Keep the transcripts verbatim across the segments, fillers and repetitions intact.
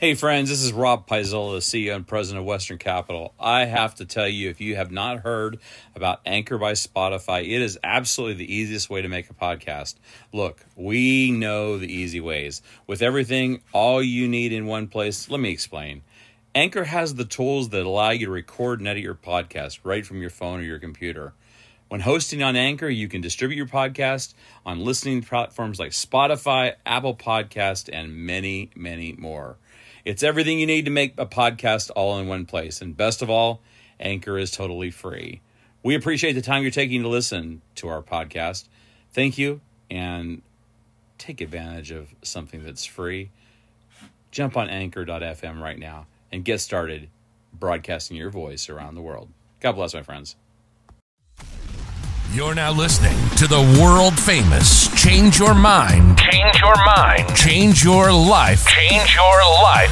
Hey friends, this is Rob Paisola, C E O and President of Western Capital. I have to tell you, if you have not heard about Anchor by Spotify, it is absolutely the easiest way to make a podcast. Look, we know the easy ways. With everything, all you need in one place, let me explain. Anchor has the tools that allow you to record and edit your podcast right from your phone or your computer. When hosting on Anchor, you can distribute your podcast on listening platforms like Spotify, Apple Podcast, and many, many more. It's everything you need to make a podcast all in one place. And best of all, Anchor is totally free. We appreciate the time you're taking to listen to our podcast. Thank you, and take advantage of something that's free. Jump on anchor dot f m right now and get started broadcasting your voice around the world. God bless, my friends. You're now listening to the world famous Change Your Mind, Change Your Mind, Change Your Life, Change Your Life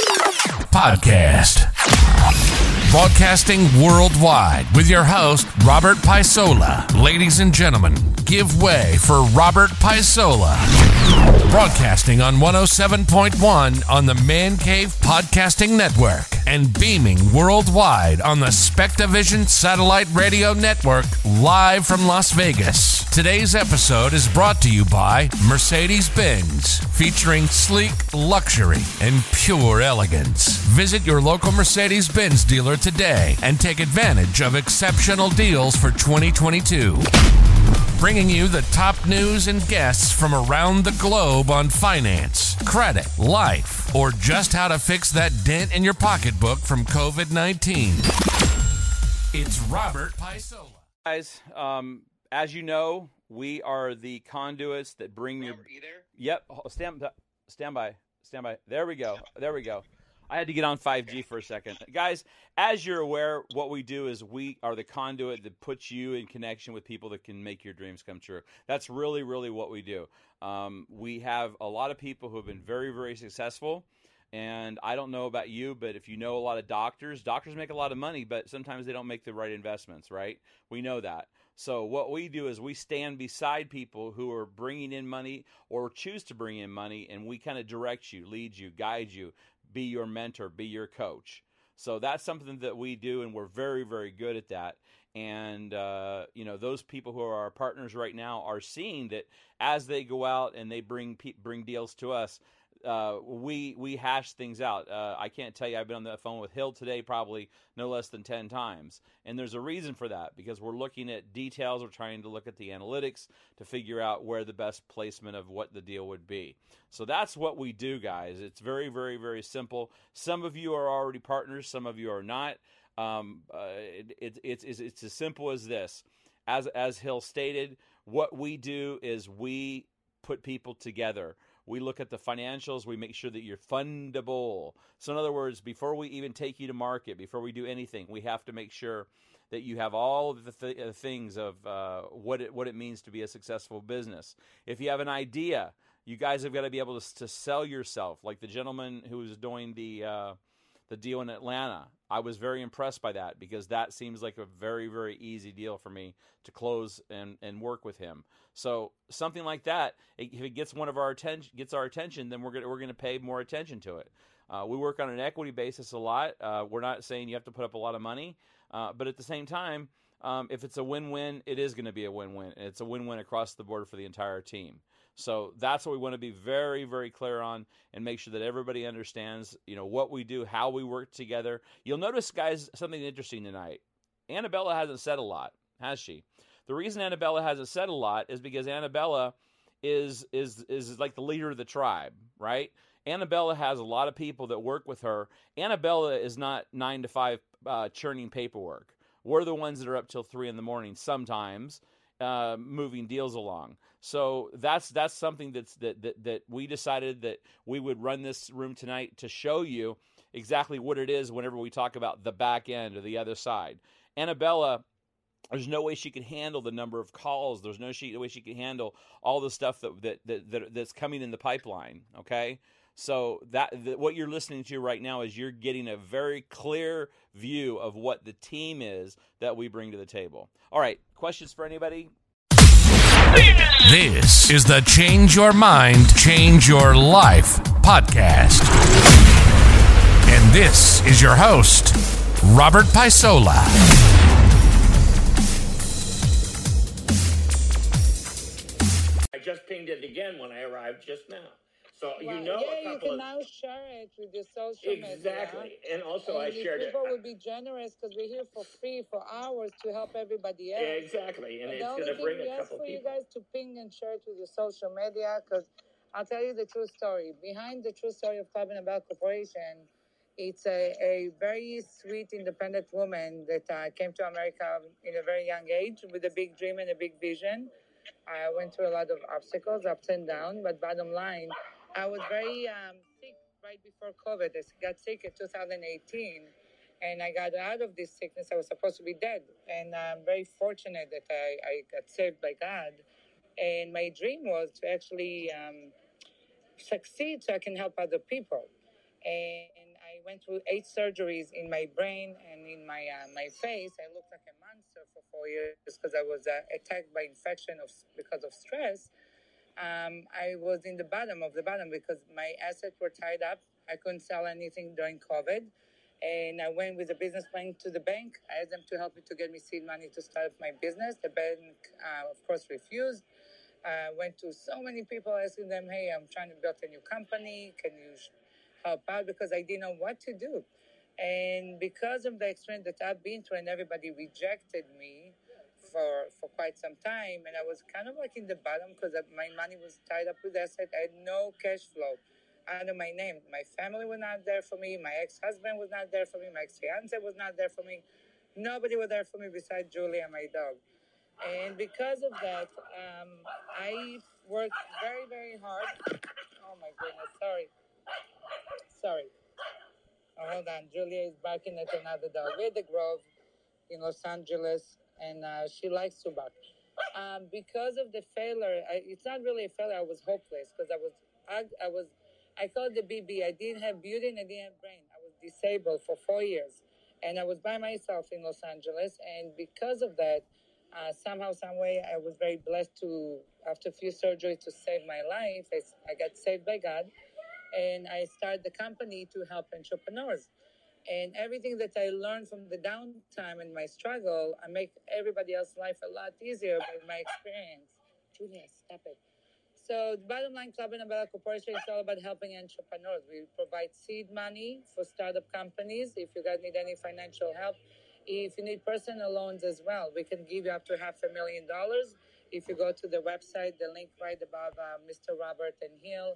podcast. Broadcasting worldwide with your host, Robert Paisola. Ladies and gentlemen, give way for Robert Paisola. Broadcasting on one oh seven point one on the Man Cave Podcasting Network and beaming worldwide on the Spectavision Satellite Radio Network live from Las Vegas. Today's episode is brought to you by Mercedes-Benz, featuring sleek luxury and pure elegance. Visit your local Mercedes-Benz dealer today and take advantage of exceptional deals for twenty twenty-two. Bringing you the top news and guests from around the globe on finance, credit, life, or just how to fix that dent in your pocketbook from covid nineteen. It's Robert Paisola. Guys, um, as you know, we are the conduits that bring your... Are you there? Yep, stand, stand by, stand by. There we go, there we go. I had to get on five G for a second. Guys, as you're aware, what we do is we are the conduit that puts you in connection with people that can make your dreams come true. That's really, really what we do. Um, we have a lot of people who have been very, very successful. And I don't know about you, but if you know a lot of doctors, doctors make a lot of money, but sometimes they don't make the right investments, right? We know that. So what we do is we stand beside people who are bringing in money or choose to bring in money, and we kind of direct you, lead you, guide you, be your mentor, be your coach. So that's something that we do, and we're very, very good at that. And, uh, you know, those people who are our partners right now are seeing that as they go out and they bring pe- bring deals to us, uh, we we hash things out. Uh, I can't tell you, I've been on the phone with Hill today probably no less than ten times. And there's a reason for that, because we're looking at details. We're trying to look at the analytics to figure out where the best placement of what the deal would be. So that's what we do, guys. It's very, very, very simple. Some of you are already partners. Some of you are not. Um, uh, it, it, it's, it's, it's as simple as this. As, as Hill stated, what we do is we put people together. We look at the financials. We make sure that you're fundable. So in other words, before we even take you to market, before we do anything, we have to make sure that you have all of the th- uh, things of uh, what it, what it means to be a successful business. If you have an idea, you guys have got to be able to, to sell yourself. Like the gentleman who was doing the uh, the deal in Atlanta, I was very impressed by that, because that seems like a very, very easy deal for me to close and, and work with him. So something like that, if it gets one of our attention, gets our attention, then we're gonna we're gonna pay more attention to it. Uh, we work on an equity basis a lot. Uh, we're not saying you have to put up a lot of money, uh, but at the same time, um, if it's a win-win, it is going to be a win-win, and it's a win-win across the board for the entire team. So that's what we want to be very, very clear on, and make sure that everybody understands, you know, what we do, how we work together. You'll notice, guys, something interesting tonight. Annabella hasn't said a lot, has she? The reason Annabella hasn't said a lot is because Annabella is is is like the leader of the tribe, right? Annabella has a lot of people that work with her. Annabella is not nine to five uh, churning paperwork. We're the ones that are up till three in the morning sometimes, uh, moving deals along. So that's that's something that's that, that that we decided that we would run this room tonight to show you exactly what it is whenever we talk about the back end or the other side. Annabella, there's no way she can handle the number of calls. There's no way she can handle all the stuff that that, that, that that's coming in the pipeline, okay? So that, that what you're listening to right now is you're getting a very clear view of what the team is that we bring to the table. All right, questions for anybody? This is the Change Your Mind, Change Your Life podcast. This is your host, Robert Paisola. I just pinged it again when I arrived just now. So Well, you know yeah, a you couple can of... now share it with your social media. Exactly. And also and I if shared people it. would be generous because we're here for free for hours to help everybody else. Exactly. And the it's only going to thing bring we a ask couple for you people. guys to ping and share it with your social media, because I'll tell you the true story. Behind the true story of Club Annabelle Corporation, it's a, a very sweet, independent woman that uh, came to America in a very young age with a big dream and a big vision. I went through a lot of obstacles, ups and downs, but bottom line, I was very um, sick right before COVID. I got sick in two thousand eighteen, and I got out of this sickness. I was supposed to be dead, and I'm very fortunate that I, I got saved by God. And my dream was to actually um, succeed so I can help other people. And I went through eight surgeries in my brain and in my uh, my face. I looked like a monster for four years because I was uh, attacked by infection of because of stress. Um, I was in the bottom of the bottom because my assets were tied up. I couldn't sell anything during COVID. And I went with a business plan to the bank. I asked them to help me to get me seed money to start my business. The bank, uh, of course, refused. I uh, went to so many people asking them, hey, I'm trying to build a new company. Can you help out? Because I didn't know what to do. And because of the experience that I've been through and everybody rejected me for for quite some time, and I was kind of like in the bottom because my money was tied up with assets. I had no cash flow under my name. My family was not there for me. My ex-husband was not there for me. My ex-fiance was not there for me. Nobody was there for me besides Julie and my dog. And because of that, um, I worked very, very hard. Oh my goodness, sorry. Sorry. Oh, hold on. Julia is barking at another dog. We're at the Grove in Los Angeles, and uh, she likes to bark. Um, because of the failure, I, it's not really a failure. I was hopeless because I was, I, I was, I called the B B. I didn't have beauty and I didn't have brain. I was disabled for four years, and I was by myself in Los Angeles. And because of that, uh, somehow, some way, I was very blessed to, after a few surgeries, to save my life. I, I got saved by God, and I started the company to help entrepreneurs. And everything that I learned from the downtime and my struggle, I make everybody else's life a lot easier by my experience. Julia, stop it. So the bottom line, Club Annabelle Corporation is all about helping entrepreneurs. We provide seed money for startup companies if you guys need any financial help. If you need personal loans as well, we can give you up to half a million dollars. If you go to the website, the link right above uh, Mister Robert and Hill.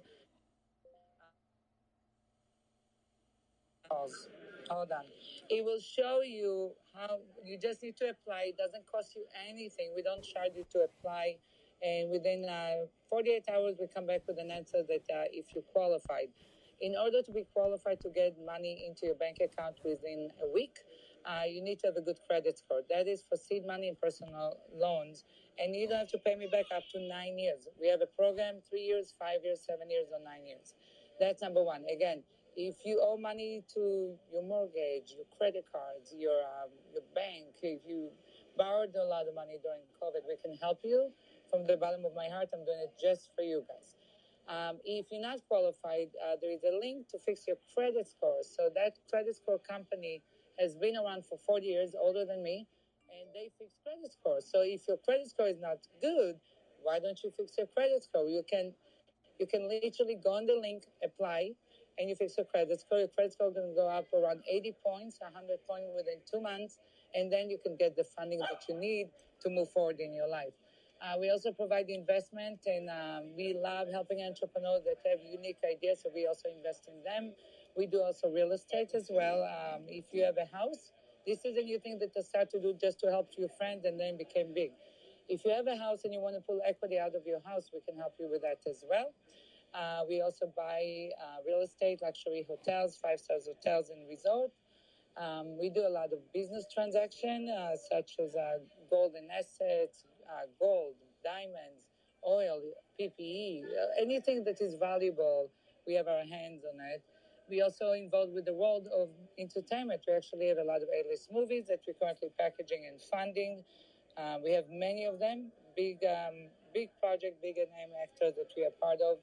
Hold on. It will show you how you just need to apply. It doesn't cost you anything. We don't charge you to apply. And within uh, forty-eight hours, we come back with an answer that uh, if you qualified. In order to be qualified to get money into your bank account within a week, uh, you need to have a good credit score. That is for seed money and personal loans. And you don't have to pay me back up to nine years. We have a program, three years, five years, seven years, or nine years. That's number one. Again, if you owe money to your mortgage, your credit cards, your um, your bank, if you borrowed a lot of money during COVID, we can help you. From the bottom of my heart, I'm doing it just for you guys. Um, if you're not qualified, uh, there is a link to fix your credit score. So that credit score company has been around for forty years, older than me, and they fix credit scores. So if your credit score is not good, why don't you fix your credit score? You can you can literally go on the link, apply, and you fix your credit score. Your credit score can go up around eighty points, one hundred points within two months, and then you can get the funding that you need to move forward in your life. Uh, we also provide investment, and um, we love helping entrepreneurs that have unique ideas, so we also invest in them. We do also real estate as well. Um, if you have a house, this is a new thing that I start to do just to help your friends and then became big. If you have a house and you want to pull equity out of your house, we can help you with that as well. Uh, we also buy uh, real estate, luxury hotels, five-star hotels and resorts. Um, we do a lot of business transaction, uh, such as uh, golden assets, uh, gold, diamonds, oil, P P E, uh, anything that is valuable, we have our hands on it. We also involved with the world of entertainment. We actually have a lot of A-list movies that we're currently packaging and funding. Uh, we have many of them, big, um, big project, big name actors that we are part of.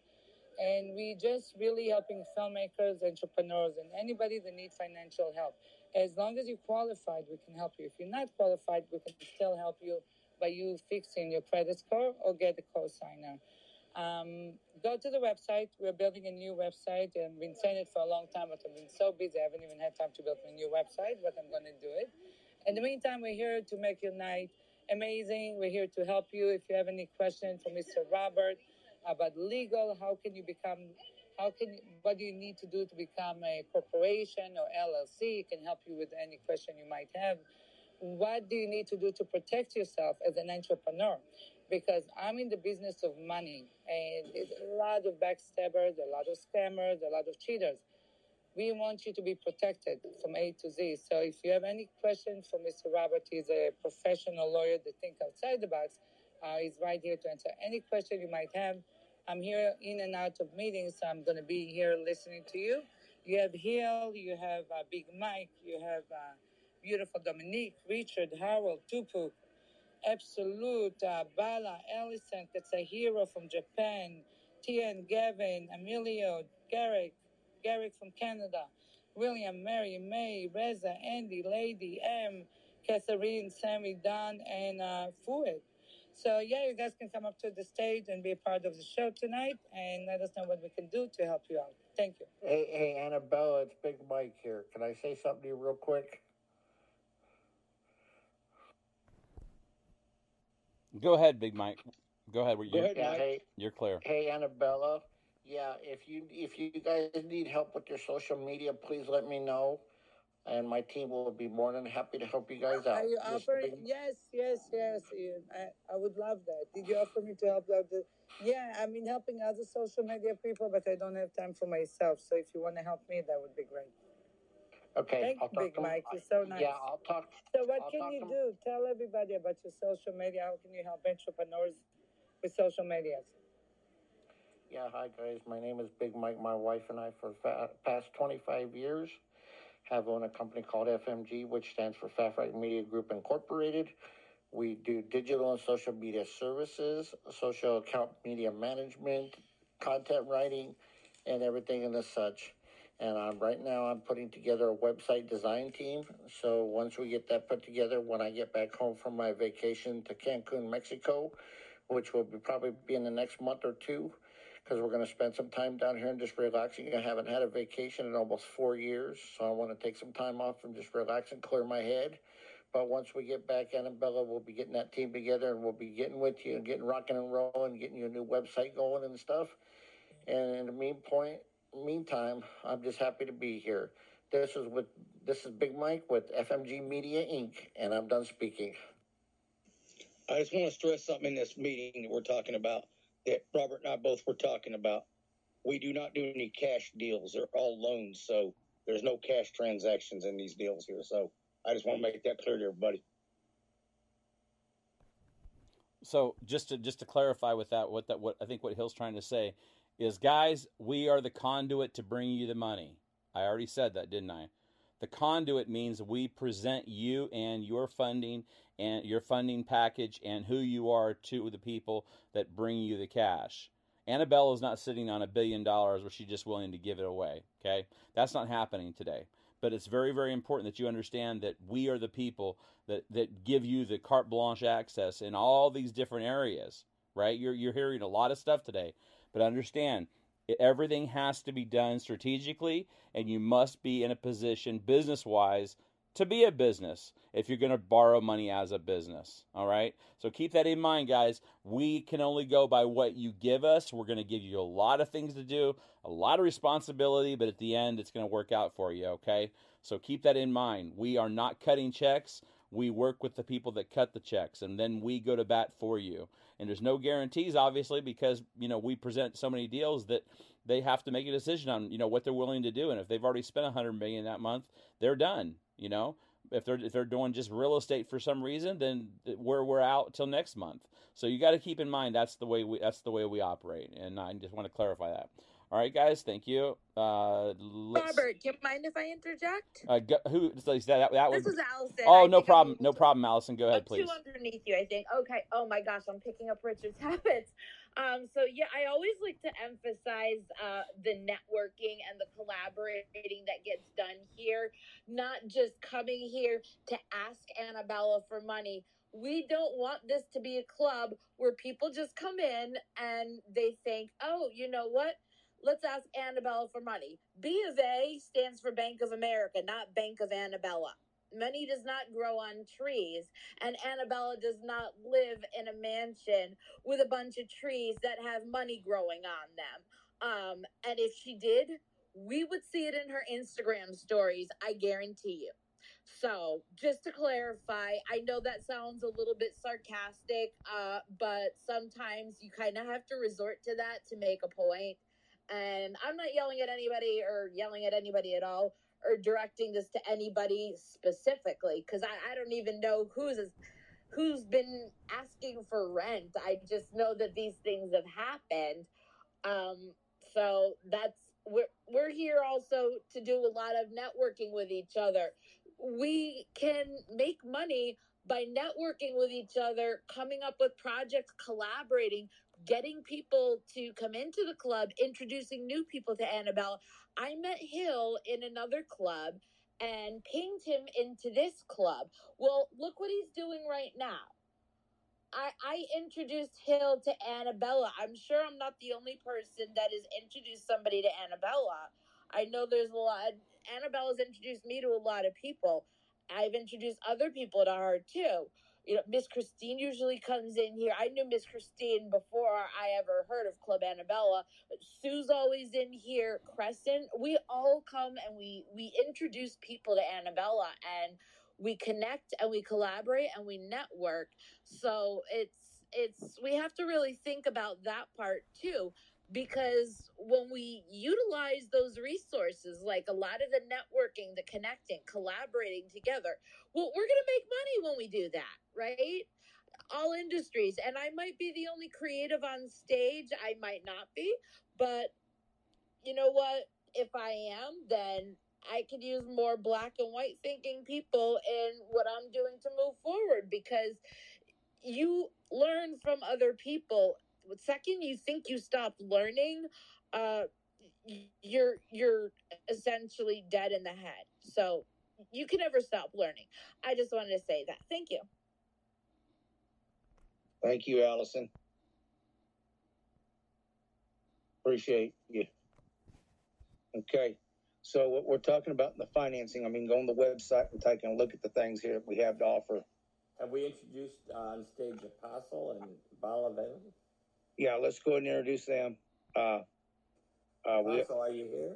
And we just really helping filmmakers, entrepreneurs, and anybody that needs financial help. As long as you're qualified, we can help you. If you're not qualified, we can still help you by you fixing your credit score or get a co-signer. Um, go to the website. We're building a new website, and I've been saying it for a long time, but I've been so busy I haven't even had time to build a new website, but I'm going to do it. In the meantime, we're here to make your night amazing. We're here to help you. If you have any questions for Mister Robert about legal, how can you become, how can you, what do you need to do to become a corporation or L L C? It can help you with any question you might have. What do you need to do to protect yourself as an entrepreneur? Because I'm in the business of money, and there's a lot of backstabbers, a lot of scammers, a lot of cheaters. We want you to be protected from A to Z. So if you have any questions for Mister Robert, he's a professional lawyer that thinks outside the box. Uh, he's right here to answer any question you might have. I'm here in and out of meetings, so I'm going to be here listening to you. You have Hill, you have uh, Big Mike, you have uh, beautiful Dominique, Richard, Harold, Tupu, Absolute, uh, Bala, Ellison, that's a hero from Japan, Tian, Gavin, Emilio, Garrick, Garrick from Canada, William, Mary, May, Reza, Andy, Lady, M, Catherine, Sammy, Don, and uh, Fuad. So, yeah, you guys can come up to the stage and be a part of the show tonight and let us know what we can do to help you out. Thank you. Hey, hey, Annabella, it's Big Mike here. Can I say something to you real quick? Go ahead, Big Mike. Go ahead. You're, Go ahead, yeah, Mike. Hey, you're clear. Hey, Annabella. Yeah, if you if you guys need help with your social media, please let me know. And my team will be more than happy to help you guys out. Are you Just offering? big- Yes, yes, yes. Ian. I, I would love that. Did you offer me to help out the? Yeah, I mean helping other social media people, but I don't have time for myself. So if you want to help me, that would be great. Okay, Thank I'll you, talk Big to Mike. You're so nice. Yeah, I'll talk. So what I'll can talk you to- do? Tell everybody about your social media. How can you help entrepreneurs with social media? Yeah, hi guys. My name is Big Mike. My wife and I, for the past twenty-five years, have owned a company called F M G, which stands for Fafright Media Group Incorporated. We do digital and social media services, social account media management, content writing, and everything and as such. And um, right now I'm putting together a website design team. So once we get that put together, when I get back home from my vacation to Cancun, Mexico, which will be probably be in the next month or two, because we're going to spend some time down here and just relaxing. I haven't had a vacation in almost four years, so I want to take some time off and just relax and clear my head. But once we get back, Annabella, we'll be getting that team together, and we'll be getting with you and getting rocking and rolling, getting you a new website going and stuff. And in the mean point, meantime, I'm just happy to be here. This is with this is Big Mike with F M G Media Incorporated, and I'm done speaking. I just want to stress something in this meeting that we're talking about, that Robert and I both were talking about. We do not do any cash deals. They're all loans, so there's no cash transactions in these deals here. So I just want to make that clear to everybody. So just to just to clarify with that, what that what I think what Hill's trying to say is, guys, we are the conduit to bring you the money. I already said that, didn't I? The conduit means we present you and your funding and your funding package and who you are to the people that bring you the cash. Annabella is not sitting on a billion dollars where she's just willing to give it away, okay? That's not happening today. But it's very, very important that you understand that we are the people that, that give you the carte blanche access in all these different areas, right? You're, you're hearing a lot of stuff today. But understand, everything has to be done strategically, and you must be in a position business-wise to be a business if you're going to borrow money as a business, all right? So keep that in mind, guys. We can only go by what you give us. We're going to give you a lot of things to do, a lot of responsibility, but at the end, it's going to work out for you, okay? So keep that in mind. We are not cutting checks. We work with the people that cut the checks, and then we go to bat for you. And there's no guarantees, obviously, because, you know, we present so many deals that they have to make a decision on, you know, what they're willing to do. And if they've already spent one hundred million dollars that month, they're done, you know. If they're if they're doing just real estate for some reason, then we're we're out till next month. So you got to keep in mind that's the way we that's the way we operate. And I just want to clarify that. All right, guys, thank you. Uh, Robert, do you mind if I interject? Uh, go, who? So that that This was. is Allison. Oh, I no think I'm problem, able no to- problem, Allison. Go ahead, Uh, please. Two underneath you, I think. Okay. Oh my gosh, I'm picking up Richard's habits. Um, so yeah, I always like to emphasize uh, the networking and the collaborating that gets done here, not just coming here to ask Annabella for money. We don't want this to be a club where people just come in and they think, oh, you know what? Let's ask Annabella for money. B of A stands for Bank of America, not Bank of Annabella. Money does not grow on trees, and Annabella does not live in a mansion with a bunch of trees that have money growing on them. Um, and if she did, we would see it in her Instagram stories, I guarantee you. So, just to clarify, I know that sounds a little bit sarcastic, uh, but sometimes you kind of have to resort to that to make a point. And I'm not yelling at anybody or yelling at anybody at all or directing this to anybody specifically because I, I don't even know who's who's been asking for rent. I just know that these things have happened. Um, so that's we're we're here also to do a lot of networking with each other. We can make money by networking with each other, coming up with projects, collaborating, getting people to come into the club, introducing new people to Annabella. I met Hill in another club and pinged him into this club. Well, look what he's doing right now. I, I introduced Hill to Annabella. I'm sure I'm not the only person that has introduced somebody to Annabella. I know there's a lot. Annabella's introduced me to a lot of people. I've introduced other people to her too. You know, Miss Christine usually comes in here. I knew Miss Christine before I ever heard of Club Annabella. Sue's always in here. Crescent. We all come and we we introduce people to Annabella, and we connect and we collaborate and we network. So it's it's we have to really think about that part too, because when we utilize those resources, like a lot of the networking, the connecting, collaborating together, well, we're going to make money when we do that, right? All industries. And I might be the only creative on stage, I might not be, but you know what? If I am, then I could use more black and white thinking people in what I'm doing to move forward, because you learn from other people. The second you think you stop learning, uh, you're you're essentially dead in the head. So you can never stop learning. I just wanted to say that. Thank you. Thank you, Allison. Appreciate you. Okay. So what we're talking about in the financing, I mean, go on the website and taking a look at the things here that we have to offer. Have we introduced uh, on stage Apostle and Balavan? Yeah, let's go ahead and introduce them. Uh, uh, we, Apostle, are you here?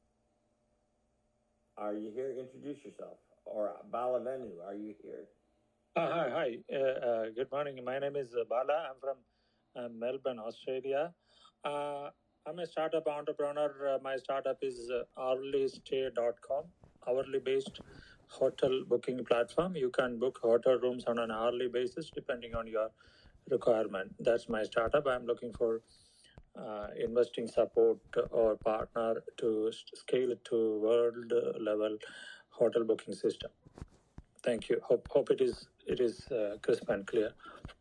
Are you here? Introduce yourself. Or uh, Balavenu, are you here? Uh, hi, hi. Uh, uh, good morning. My name is uh, Bala. I'm from uh, Melbourne, Australia. Uh, I'm a startup entrepreneur. Uh, my startup is uh, hourly stay dot com, hourly based hotel booking platform. You can book hotel rooms on an hourly basis depending on your requirement. That's my startup. I'm looking for uh, investing support or partner to scale it to world level hotel booking system. Thank you. Hope hope it is it is uh, crisp and clear.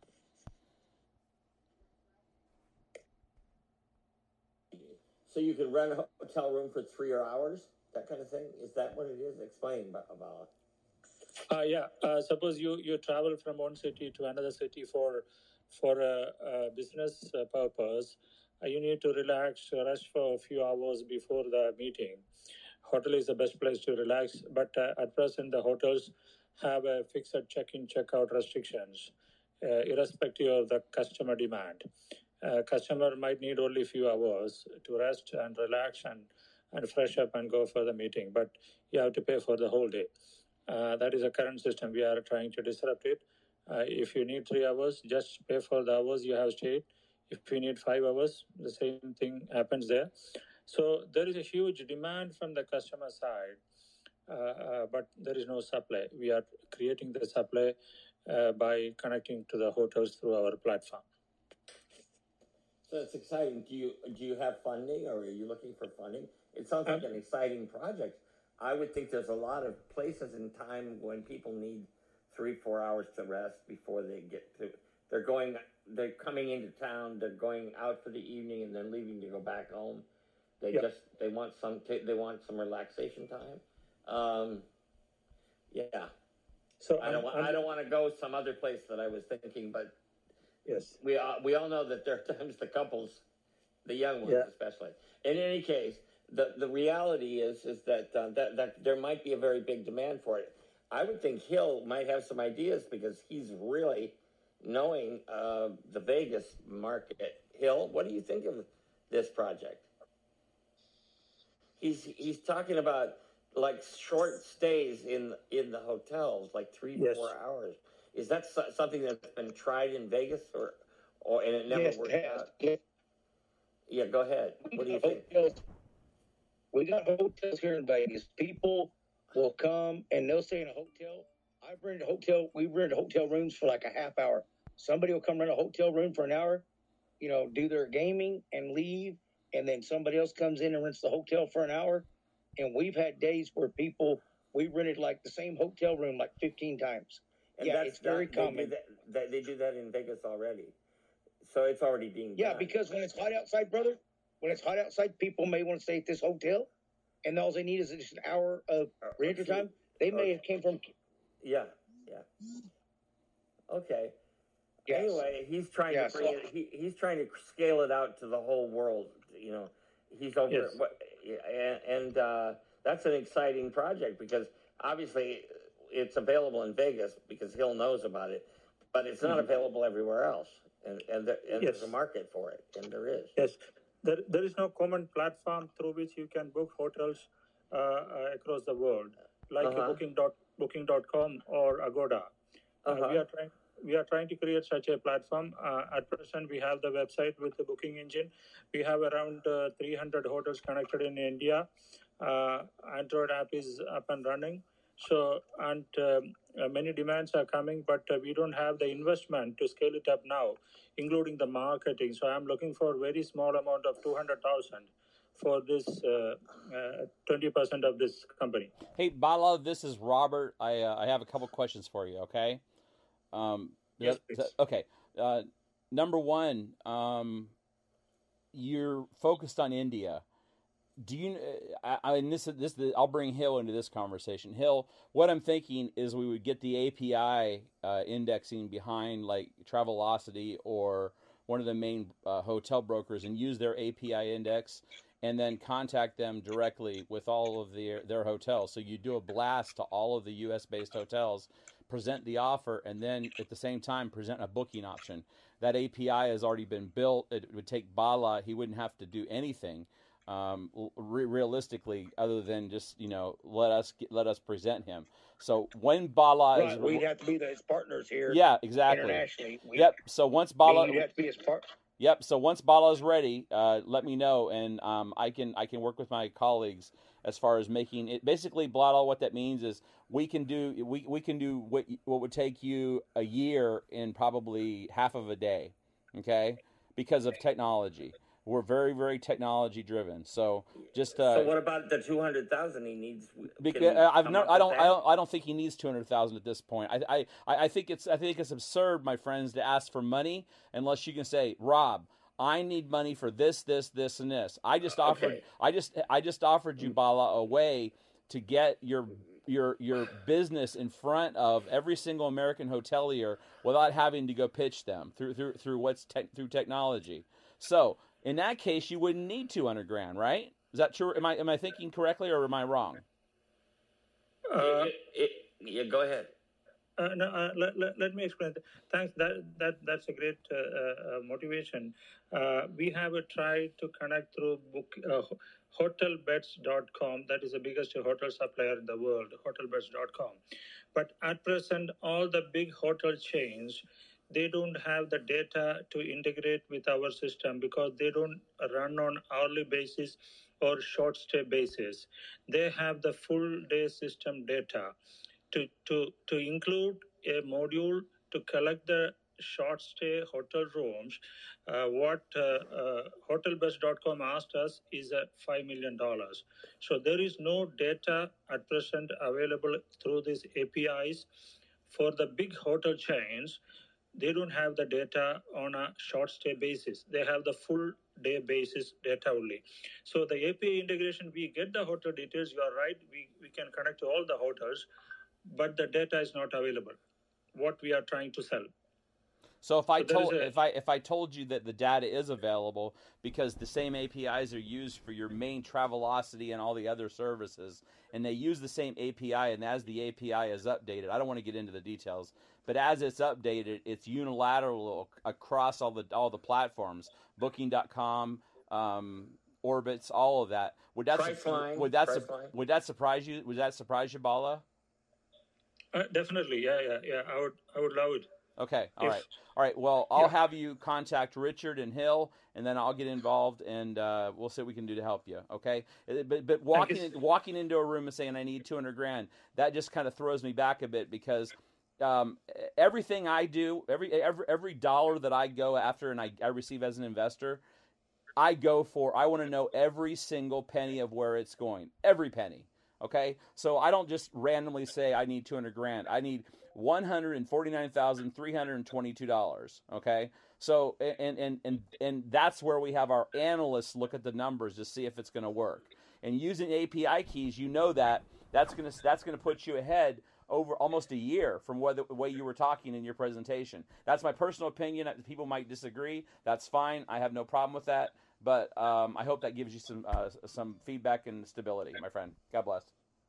So you can rent a hotel room for three hours, that kind of thing? Is that what it is? Explain about it. Uh, yeah. Uh, suppose you, you travel from one city to another city for for a, a business uh, purpose. Uh, you need to relax, rest for a few hours before the meeting. Hotel is the best place to relax, but uh, at present the hotels have a fixed check-in, check-out restrictions, uh, irrespective of the customer demand. Uh, customer might need only a few hours to rest and relax and, and fresh up and go for the meeting, but you have to pay for the whole day. Uh, that is a current system. We are trying to disrupt it. Uh, if you need three hours, just pay for the hours you have stayed. If you need five hours, the same thing happens there. So there is a huge demand from the customer side, uh, uh, but there is no supply. We are creating the supply uh, by connecting to the hotels through our platform. So it's exciting. Do you do you have funding, or are you looking for funding? It sounds like an exciting project. I would think there's a lot of places in time when people need three, four hours to rest before they get to they're going, they're coming into town, they're going out for the evening and then leaving to go back home. They Yeah. just, they want some, t- they want some relaxation time. Um, yeah. So I don't, wa- I'm- I don't want to go some other place that I was thinking, but yes. we all, we all know that there are times the couples, the young ones Yeah. especially. In any case, the, the reality is is that, uh, that that there might be a very big demand for it. I would think Hill might have some ideas because he's really knowing uh, the Vegas market. Hill, what do you think of this project? He's he's talking about like short stays in in the hotels, like three to Yes. four hours. Is that so- something that's been tried in Vegas, or or and it never Yes, worked it has. out? Yeah. Yeah, go ahead. What do you think? Hotels. We got hotels here in Vegas. People will come and they'll stay in a hotel. I've rented a hotel. We rented hotel rooms for like a half hour. Somebody will come rent a hotel room for an hour, you know, do their gaming and leave. And then somebody else comes in and rents the hotel for an hour. And we've had days where people, we rented like the same hotel room like fifteen times. And yeah, that's it's very done- they do common. that, that they do that in Vegas already, so it's already being Yeah, done. because when it's hot outside, brother, when it's hot outside, people may want to stay at this hotel, and all they need is just an hour of Or- renter or two- time. They may or- have came from. Yeah, yeah. Okay. Yes. Anyway, he's trying Yeah, to bring so- it. He, he's trying to scale it out to the whole world. You know, he's over. Yes. What, and and uh, that's an exciting project because obviously it's available in Vegas because Hill knows about it, but it's not available everywhere else. And and, there, and Yes. there's a market for it, and there is. Yes, there, there is no common platform through which you can book hotels uh, uh, across the world, like Uh-huh. booking dot booking dot com or Agoda. Uh, Uh-huh. we are trying we are trying to create such a platform. Uh, at present, we have the website with the booking engine. We have around uh, three hundred hotels connected in India. Uh, Android app is up and running. So, and um, uh, many demands are coming, but uh, we don't have the investment to scale it up now, including the marketing. So, I'm looking for a very small amount of two hundred thousand for this uh, uh, twenty percent of this company. Hey, Bala, this is Robert. I uh, I have a couple questions for you. Okay. Um, Yes, th- please. okay. Uh, number one, um, you're focused on India. Do you? I, I and this this I'll bring Hill into this conversation. Hill, what I'm thinking is we would get the A P I uh, indexing behind like Travelocity or one of the main uh, hotel brokers and use their A P I index, and then contact them directly with all of their their hotels. So you do a blast to all of the U S based hotels, present the offer, and then at the same time present a booking option. That A P I has already been built. It would take Bala. He wouldn't have to do anything. Um, re- realistically, other than just you know let us get, let us present him. So when Bala Right, is we'd have to be his partners here. yeah exactly Internationally. We, yep. So once Bala You'd have to be his part. yep. So once Bala is ready, uh, let me know, and um, I can I can work with my colleagues as far as making it. Basically, Bala, what that means is we can do we, we can do what what would take you a year in probably half of a day, okay? Because of technology. We're very, very technology driven. So just uh, So what about the two hundred thousand he needs? Bec- Can we I've come no, up I with don't, that? I don't, I don't think he needs two hundred thousand at this point. I, I, I think it's, I think it's absurd, my friends, to ask for money unless you can say, Rob, I need money for this, this, this, and this. I just offered, Okay. I just, I just offered you, Bala, a way to get your, your, your business in front of every single American hotelier without having to go pitch them through, through, through what's tech through technology. So in that case, you wouldn't need two hundred grand, right? Is that true? Am I, am I thinking correctly or am I wrong? Uh, It- it- yeah, go ahead. Uh, no, uh, let, let, let me explain. Thanks. That that that's a great uh, uh, motivation. Uh, we have uh, tried to connect through book, uh, hotel beds dot com. That is the biggest hotel supplier in the world, hotel beds dot com. But at present, all the big hotel chains, they don't have the data to integrate with our system because they don't run on hourly basis or short stay basis. They have the full day system data. To, to, to include a module to collect the short stay hotel rooms, uh, what uh, uh, hotel beds dot com asked us is uh, five million dollars. So there is no data at present available through these A P Is for the big hotel chains. they don't have the data on a short stay basis. They have the full day basis data only. So the A P I integration, we get the hotel details. You are right. We, we can connect to all the hotels, but the data is not available. What we are trying to sell. So if I So there told is a- if I if I told you that the data is available because the same A P Is are used for your main Travelocity and all the other services, and they use the same A P I, and as the A P I is updated, I don't want to get into the details, but as it's updated, it's unilateral across all the all the platforms, Booking dot com, um, Orbitz, all of that. Would that su- Priceline, would that su- Priceline. would that surprise you? Would that surprise you, Bala? Uh, definitely, yeah, yeah, yeah. I would, I would love it. Okay, all If- right, all right. Well, I'll Yeah. have you contact Richard and Hill, and then I'll get involved, and uh, we'll see what we can do to help you. Okay, Uh, but but walking you. in, walking into a room and saying I need two hundred grand, that just kind of throws me back a bit because um, everything I do, every every every dollar that I go after and I, I receive as an investor, I go for. I want to know every single penny of where it's going, every penny. Okay, so I don't just randomly say I need two hundred grand. I need one hundred forty-nine thousand three hundred twenty-two dollars. Okay, so and and and and that's where we have our analysts look at the numbers to see if it's going to work. And using A P I keys, you know that that's going to that's going to put you ahead over almost a year from what the way you were talking in your presentation. That's my personal opinion. People might disagree. That's fine. I have no problem with that. But um, I hope that gives you some uh, some feedback and stability, my friend. God bless.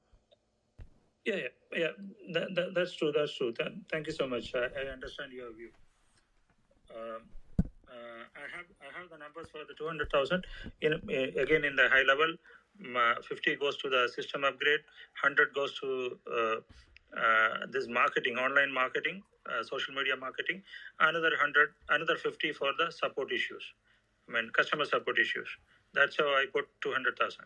Yeah, yeah, yeah. That, that, that's true. That's true. Th- thank you so much. I, I understand your view. Um, uh, I have I have the numbers for the two hundred thousand. In uh, again in the high level, um, uh, fifty goes to the system upgrade, one hundred goes to uh, uh, this marketing, online marketing, uh, social media marketing. Another one hundred, another fifty for the support issues. I mean, customer support issues. That's how I put two hundred thousand.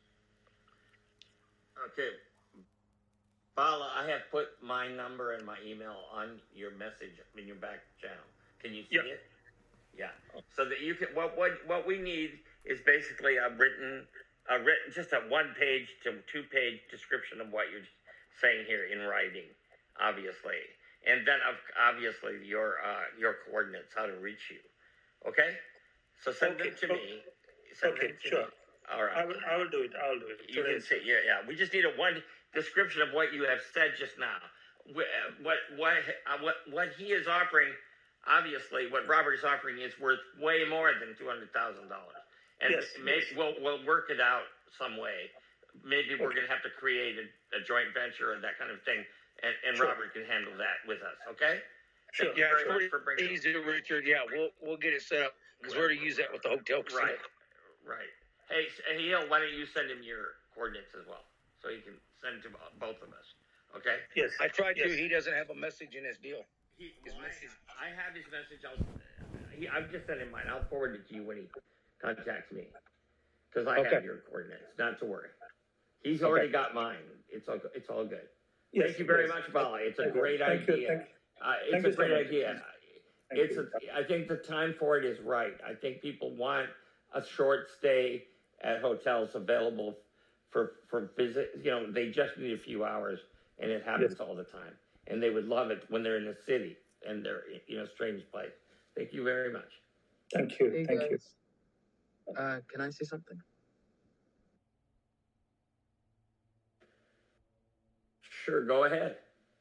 Okay. Bala, I have put my number and my email on your message in your back channel. Can you see Yeah. it? Yeah. So that you can what what what we need is basically a written a written just a one page to two page description of what you're saying here in writing, obviously. And then of obviously your uh your coordinates, how to reach you. Okay? So send Okay, it to okay. me. Send Okay, it to sure. me. All right. I will, I will do it. I will do it. You Today. can see, yeah, yeah. We just need a one description of what you have said just now. Wh- What what uh, what what he is offering, obviously, what Robert is offering is worth way more than two hundred thousand dollars. And Yes, maybe yes. we'll we'll work it out some way. Maybe we're Okay. gonna have to create a, a joint venture or that kind of thing, and, and Sure. Robert can handle that with us. Okay? Sure. Thank you Yeah, very it's much pretty for bringing. easy, Richard. Yeah, we'll we'll get it set up because we're to use that with the hotel casino. Right, right. Hey, s- hey, Hill, why don't you send him your coordinates as well, so he can send to bo- both of us. Okay? Yes. I tried Yes. to. He doesn't have a message in his deal. He, His well, message. I, I have his message. I'll, he, I've just sent him mine. I'll forward it to you when he contacts me, because I Okay. have your coordinates. Not to worry. He's already got mine. It's all. It's all good. Yes, Thank you very yes. much, Bala. It's a Thank you. great Thank you. idea. Thank you. Uh, it's Thank a you so great much. idea. Thank It's. you. A, I think the time for it is right. I think people want a short stay at hotels available for for visit. You know, they just need a few hours, and it happens Yes. all the time. And they would love it when they're in a city and they're in a strange place. Thank you very much. Thank you. Hey Thank you. guys, uh, can I say something? Sure, go ahead.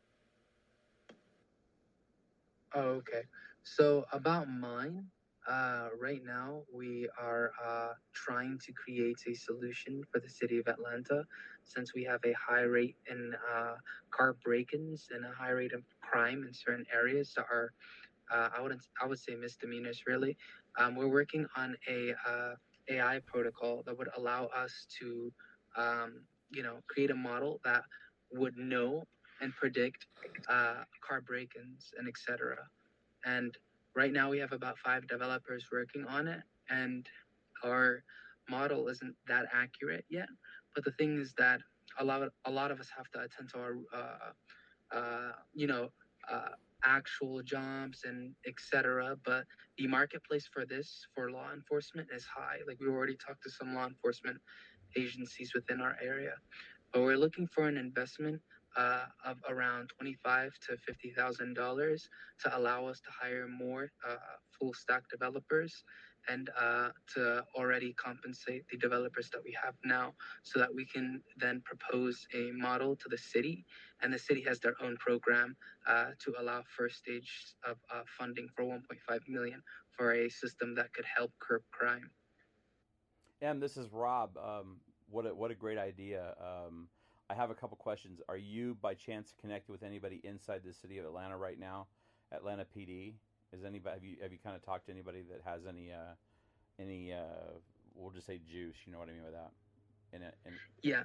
Oh, okay. So about mine, uh, right now we are uh, trying to create a solution for the city of Atlanta, since we have a high rate in uh, car break-ins and a high rate of crime in certain areas that are, uh, I wouldn't, I would say misdemeanors really. Um, we're working on a uh, A I protocol that would allow us to, um, you know, create a model that would know and predict uh, car break-ins and et cetera. And right now we have about five developers working on it, and our model isn't that accurate yet. But the thing is that a lot of, a lot of us have to attend to our, uh, uh, you know, uh, actual jobs and et cetera. But the marketplace for this, for law enforcement, is high. Like we already talked to some law enforcement agencies within our area, but we're looking for an investment uh, of around twenty-five to fifty thousand dollars to allow us to hire more uh, full stack developers and uh, to already compensate the developers that we have now, so that we can then propose a model to the city, and the city has their own program uh, to allow first stage of uh, funding for one point five million for a system that could help curb crime. Em, this is Rob. Um, what a, what a great idea. Um, I have a couple questions. Are you by chance connected with anybody inside the city of Atlanta right now? Atlanta P D? Is anybody have you have you kind of talked to anybody that has any uh, any uh, we'll just say juice? You know what I mean with that? In a, in... Yeah.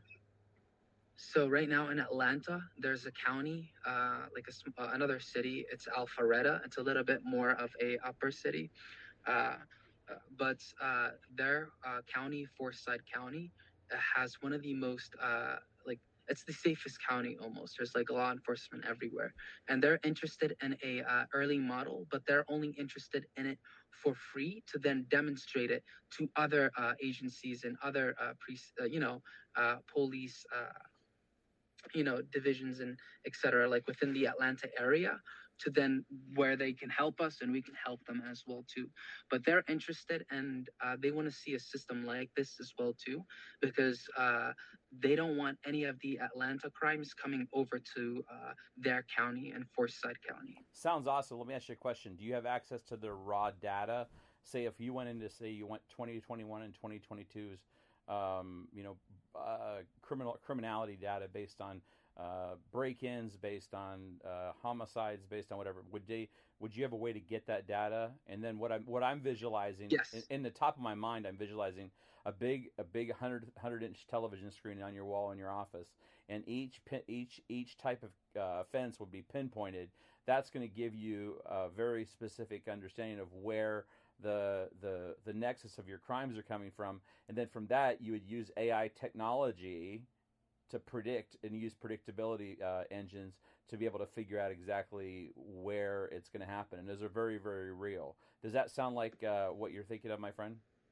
So right now in Atlanta, there's a county, uh, like a, uh, another city. It's Alpharetta. It's a little bit more of a upper city, uh, uh, but uh, their uh, county, Forsyth County, uh, has one of the most uh, like it's the safest county almost. There's like law enforcement everywhere, and they're interested in a uh, early model, but they're only interested in it for free to then demonstrate it to other uh, agencies and other uh, pre, uh, you know, uh, police. Uh, you know, divisions and et cetera, like within the Atlanta area, to then where they can help us and we can help them as well too. But they're interested, and uh, they want to see a system like this as well too, because uh, they don't want any of the Atlanta crimes coming over to uh, their county and Forsyth County. Sounds awesome. Let me ask you a question. Do you have access to the raw data? Say if you went into, say you went twenty twenty-one and twenty twenty-two's Um, you know, uh, criminal criminality data based on uh, break-ins, based on uh, homicides, based on whatever. Would they? Would you have a way to get that data? And then what I'm what I'm visualizing yes. in, in the top of my mind, I'm visualizing a big a big one hundred, one hundred inch television screen on your wall in your office, and each pin, each each type of uh, offense would be pinpointed. That's going to give you a very specific understanding of where the the the nexus of your crimes are coming from, and then from that you would use A I technology to predict and use predictability uh, engines to be able to figure out exactly where it's going to happen. And those are very, very real. Does that sound like uh, what you're thinking of, my friend?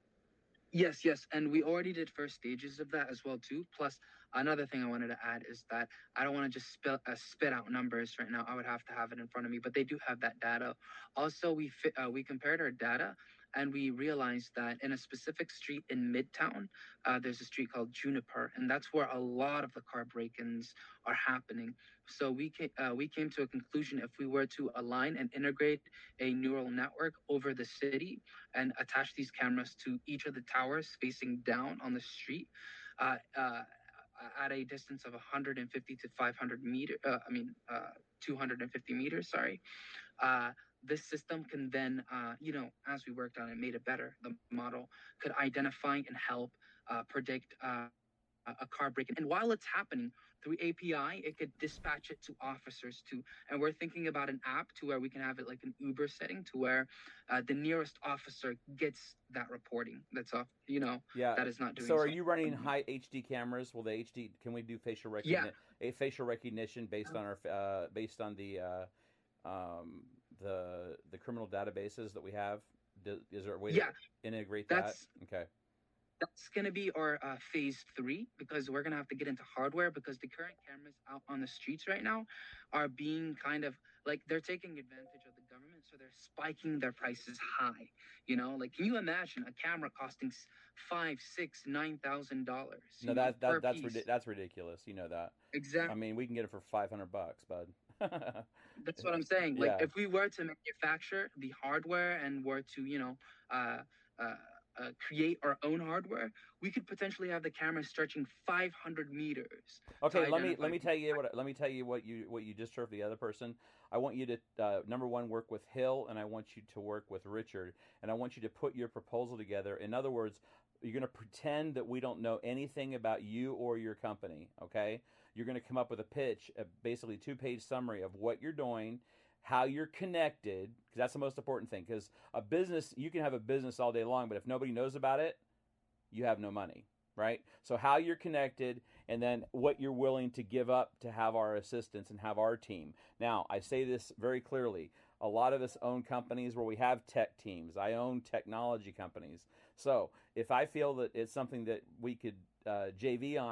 Yes, yes, and we already did first stages of that as well too. Plus, another thing I wanted to add is that I don't want to just spit, uh, spit out numbers right now. I would have to have it in front of me, but they do have that data. Also, we fit, uh, we compared our data, and we realized that in a specific street in Midtown, uh, there's a street called Juniper, and that's where a lot of the car break-ins are happening. So we came, uh, we came to a conclusion: if we were to align and integrate a neural network over the city and attach these cameras to each of the towers facing down on the street, uh, uh, at a distance of one hundred fifty to five hundred meters, uh, I mean, uh, two hundred fifty meters, sorry, uh, this system can then, uh, you know, as we worked on it, made it better. The model could identify and help uh, predict uh, a car break-in. And while it's happening through A P I, it could dispatch it to officers too. And we're thinking about an app to where we can have it like an Uber setting to where uh, the nearest officer gets that reporting. That's off, you know, yeah. that is not doing. So are you running high H D cameras? Will the H D, can we do facial recognition? Yeah. A facial recognition based on our, uh, based on the, uh, um, the, the criminal databases that we have? Is there a way yeah. to integrate That's, that? Okay. That's going to be our uh, phase three, because we're going to have to get into hardware, because the current cameras out on the streets right now are being kind of like, they're taking advantage of the government. So they're spiking their prices high. You know, like, can you imagine a camera costing five, six, nine thousand dollars? No, that, that that's rid- that's ridiculous. You know that. Exactly. I mean, we can get it for five hundred bucks, bud. That's what I'm saying. Like, yeah. if we were to manufacture the hardware and were to, you know, uh, uh, Uh, create our own hardware, we could potentially have the camera stretching five hundred meters. Okay, let me let me tell you what let me tell you what you what you just heard for the other person. I want you to uh, number one, work with Hill, and I want you to work with Richard, and I want you to put your proposal together. In other words, you're going to pretend that we don't know anything about you or your company. Okay, you're going to come up with a pitch, a basically two-page summary of what you're doing, how you're connected, because that's the most important thing. Because a business, you can have a business all day long, but if nobody knows about it, you have no money, right? So how you're connected, and then what you're willing to give up to have our assistance and have our team. Now, I say this very clearly. A lot of us own companies where we have tech teams. I own technology companies. So if I feel that it's something that we could uh, J V on,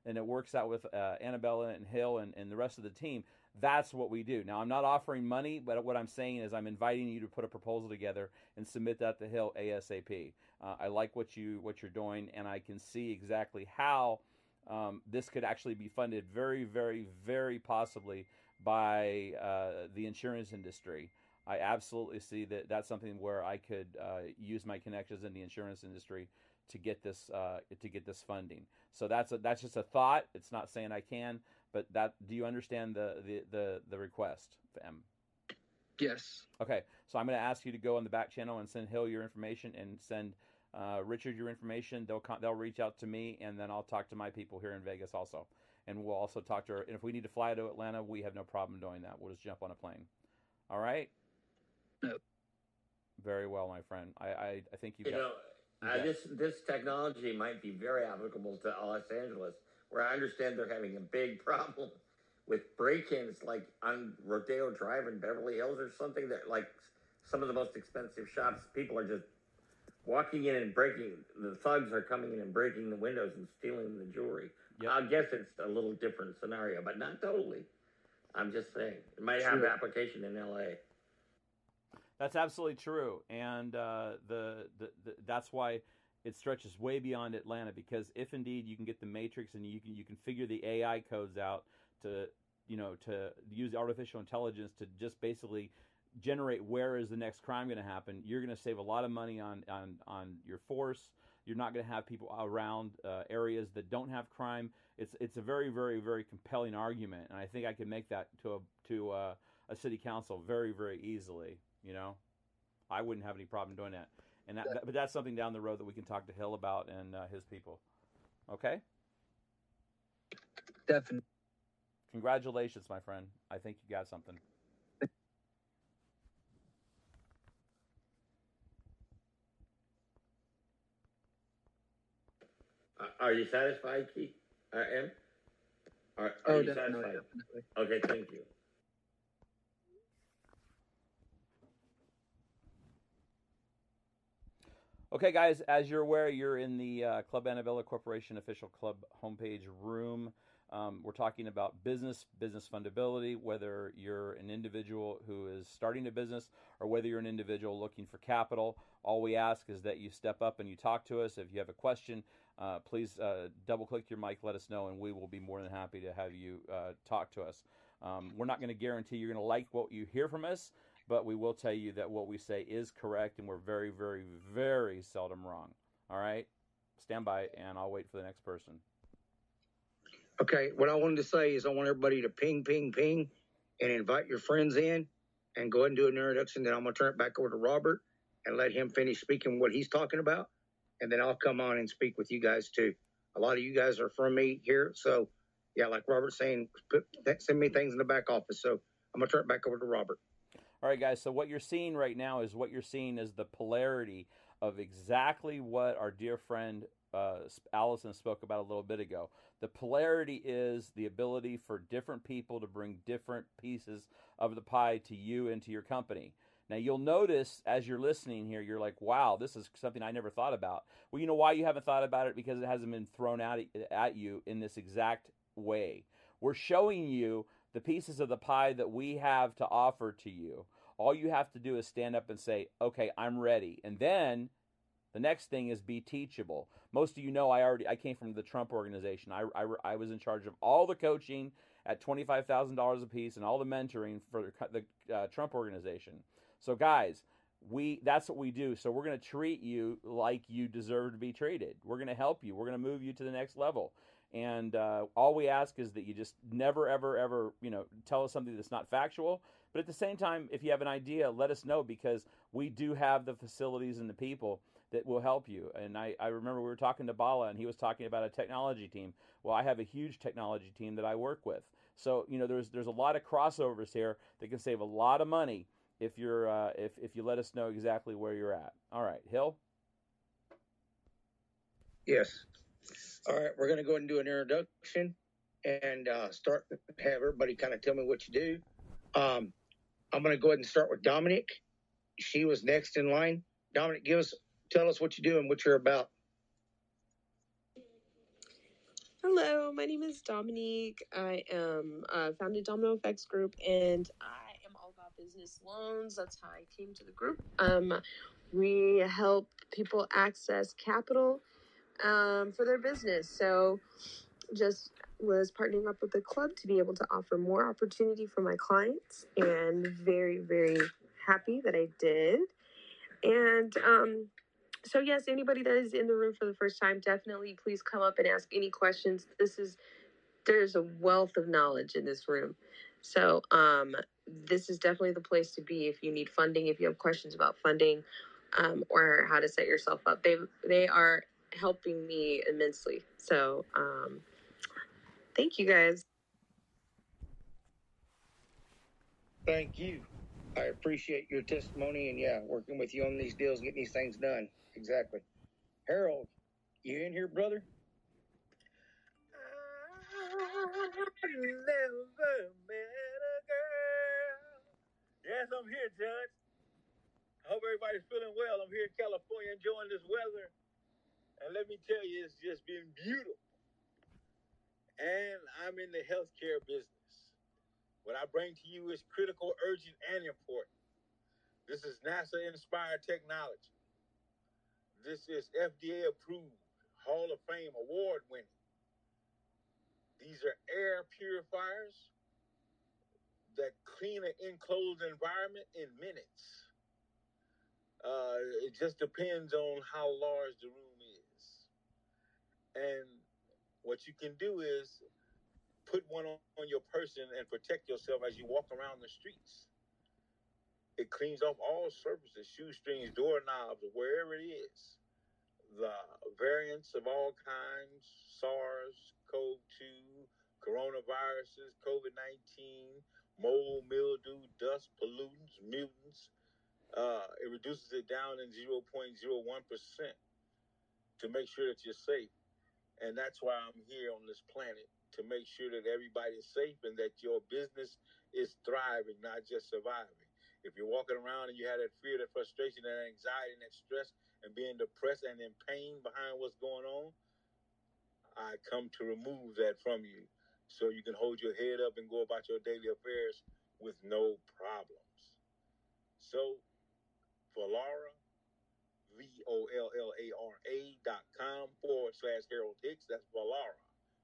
and it works out with uh, Annabella and Hill and, and the rest of the team, that's what we do. Now, I'm not offering money, but what I'm saying is I'm inviting you to put a proposal together and submit that to Hill ASAP. Uh, I like what you what you're doing, and I can see exactly how um, this could actually be funded very, very, very possibly by uh, the insurance industry. I absolutely see that that's something where I could uh, use my connections in the insurance industry to get this uh, to get this funding. So that's a, that's just a thought. It's not saying I can, but that do you understand the the the, the request, M? Yes. Okay, so I'm going to ask you to go on the back channel and send Hill your information and send uh, Richard your information. They'll con- they'll reach out to me, and then I'll talk to my people here in Vegas also, and we'll also talk to her. And if we need to fly to Atlanta, we have no problem doing that. We'll just jump on a plane. All right. No. Very well, my friend. I I, I think you You got. know, uh, this this technology might be very applicable to Los Angeles, where I understand they're having a big problem with break-ins, like on Rodeo Drive in Beverly Hills or something. That like some of the most expensive shops, people are just walking in and breaking. The thugs are coming in and breaking the windows and stealing the jewelry. Yep. I guess it's a little different scenario, but not totally. I'm just saying it might have Sure. application in L A. That's absolutely true, and uh, the, the the that's why it stretches way beyond Atlanta. Because if indeed you can get the matrix and you can you can figure the A I codes out to you know to use artificial intelligence to just basically generate where is the next crime going to happen, you're going to save a lot of money on on on your force. You're not going to have people around uh, areas that don't have crime. It's it's a very very very compelling argument, and I think I can make that to a to a, a city council very very easily. You know, I wouldn't have any problem doing that. And that, that, but that's something down the road that we can talk to Hill about and uh, his people. Okay? Definitely. Congratulations, my friend. I think you got something. Uh, are you satisfied, Keith? Uh, M? Are, are Oh, you definitely, satisfied? definitely. Okay, thank you. Okay, guys, as you're aware, you're in the uh, Club Annabella Corporation official club homepage room. Um, we're talking about business, business fundability, whether you're an individual who is starting a business or whether you're an individual looking for capital. All we ask is that you step up and you talk to us. If you have a question, uh, please uh, double-click your mic, let us know, and we will be more than happy to have you uh, talk to us. Um, we're not going to guarantee you're going to like what you hear from us, but we will tell you that what we say is correct, and we're very, very, very seldom wrong. All right? Stand by, and I'll wait for the next person. Okay, what I wanted to say is I want everybody to ping, ping, ping, and invite your friends in, and go ahead and do an introduction. Then I'm going to turn it back over to Robert and let him finish speaking what he's talking about, and then I'll come on and speak with you guys too. A lot of you guys are from me here, so yeah, like Robert's saying, put, send me things in the back office. So I'm going to turn it back over to Robert. All right, guys, so what you're seeing right now is what you're seeing is the polarity of exactly what our dear friend uh, Allison spoke about a little bit ago. The polarity is the ability for different people to bring different pieces of the pie to you and to your company. Now, you'll notice as you're listening here, you're like, wow, this is something I never thought about. Well, you know why you haven't thought about it? Because it hasn't been thrown out at you in this exact way. We're showing you the pieces of the pie that we have to offer to you. All you have to do is stand up and say, okay, I'm ready. And then the next thing is be teachable. Most of you know I already I came from the Trump organization. I, I, I was in charge of all the coaching at twenty-five thousand dollars a piece and all the mentoring for the uh, Trump organization. So guys, we that's what we do. So we're going to treat you like you deserve to be treated. We're going to help you. We're going to move you to the next level. And uh, all we ask is that you just never, ever, ever, you know, tell us something that's not factual. But at the same time, if you have an idea, let us know, because we do have the facilities and the people that will help you. And I, I remember we were talking to Bala, and he was talking about a technology team. Well, I have a huge technology team that I work with. So, you know, there's there's a lot of crossovers here that can save a lot of money if you're uh, if if you let us know exactly where you're at. All right, Hill. Yes. All right, we're going to go ahead and do an introduction and uh, start, have everybody kind of tell me what you do. Um, I'm going to go ahead and start with Dominic. She was next in line. Dominic, give us, tell us what you do and what you're about. Hello, my name is Dominique. I am uh, founded Domino Effects Group, and I am all about business loans. That's how I came to the group. Um, we help people access capital um, for their business. So just was partnering up with the club to be able to offer more opportunity for my clients, and very, very happy that I did. And um, so yes, anybody that is in the room for the first time, definitely please come up and ask any questions. This is, there's a wealth of knowledge in this room. So um, this is definitely the place to be if you need funding, if you have questions about funding um, or how to set yourself up. They, they are helping me immensely. So um, thank you guys. Thank you. I appreciate your testimony and yeah, working with you on these deals, getting these things done. Exactly. Harold, you in here, brother? I never met a girl. Yes, I'm here, Judge. I hope everybody's feeling well. I'm here in California enjoying this weather. And let me tell you, it's just been beautiful. And I'm in the healthcare business. What I bring to you is critical, urgent, and important. This is NASA-inspired technology. This is F D A-approved, Hall of Fame, award-winning. These are air purifiers that clean an enclosed environment in minutes. Uh, it just depends on how large the room is. And what you can do is put one on, on your person and protect yourself as you walk around the streets. It cleans off all surfaces, shoestrings, doorknobs, wherever it is. The variants of all kinds, SARS, CoV two, coronaviruses, COVID nineteen, mold, mildew, dust, pollutants, mutants. Uh, it reduces it down in zero point zero one percent to make sure that you're safe. And that's why I'm here on this planet, to make sure that everybody's safe and that your business is thriving, not just surviving. If you're walking around and you have that fear, that frustration, that anxiety, and that stress, and being depressed and in pain behind what's going on, I come to remove that from you so you can hold your head up and go about your daily affairs with no problems. So, Vollara, V O L L A R A dot com forward slash Harold Hicks. That's Vollara.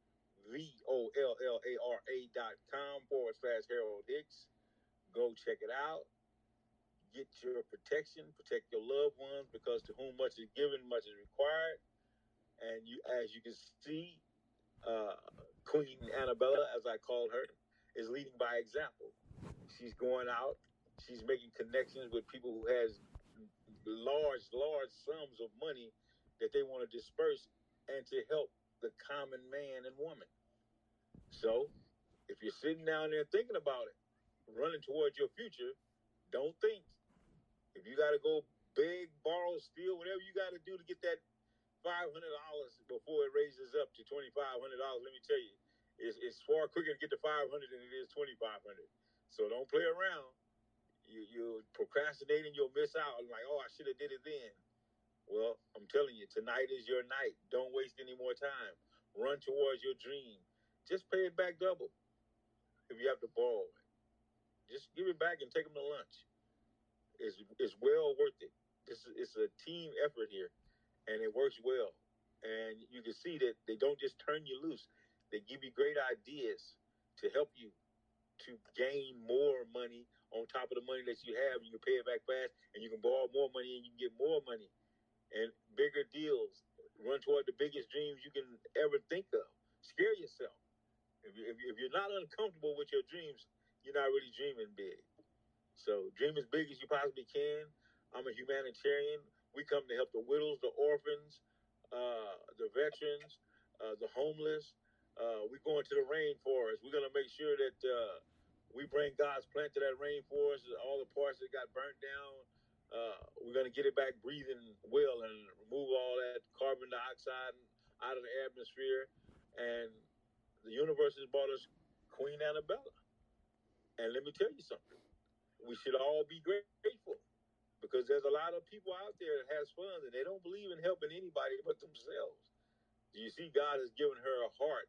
V O L L A R A dot com forward slash Harold Hicks. Go check it out. Get your protection, protect your loved ones, because to whom much is given, much is required. And you, as you can see, uh, Queen Annabella, as I call her, is leading by example. She's going out. She's making connections with people who has large, large sums of money that they want to disperse and to help the common man and woman. So, if you're sitting down there thinking about it, running towards your future, don't think. If you got to go beg, borrow, steal, whatever you got to do to get that five hundred dollars before it raises up to twenty-five hundred dollars, let me tell you, it's, it's far quicker to get to five hundred dollars than it is twenty-five hundred dollars. So don't play around. You, you're procrastinating, you'll miss out. Like, oh, I should have did it then. Well, I'm telling you, tonight is your night. Don't waste any more time. Run towards your dream. Just pay it back double if you have to borrow it. Just give it back and take them to lunch. It's, it's well worth it. This is, it's a team effort here, and it works well. And you can see that they don't just turn you loose. They give you great ideas to help you to gain more money on top of the money that you have. You can pay it back fast, and you can borrow more money, and you can get more money and bigger deals. Run toward the biggest dreams you can ever think of. Scare yourself. If, you, if you're not uncomfortable with your dreams, you're not really dreaming big. So dream as big as you possibly can. I'm a humanitarian. We come to help the widows, the orphans, uh, the veterans, uh, the homeless. Uh, we're going to the rainforest. We're going to make sure that uh, we bring God's plant to that rainforest, all the parts that got burnt down. Uh, we're going to get it back breathing well and remove all that carbon dioxide out of the atmosphere. And the universe has brought us Queen Annabella. And let me tell you something. We should all be grateful, because there's a lot of people out there that has funds and they don't believe in helping anybody but themselves. You see, God has given her a heart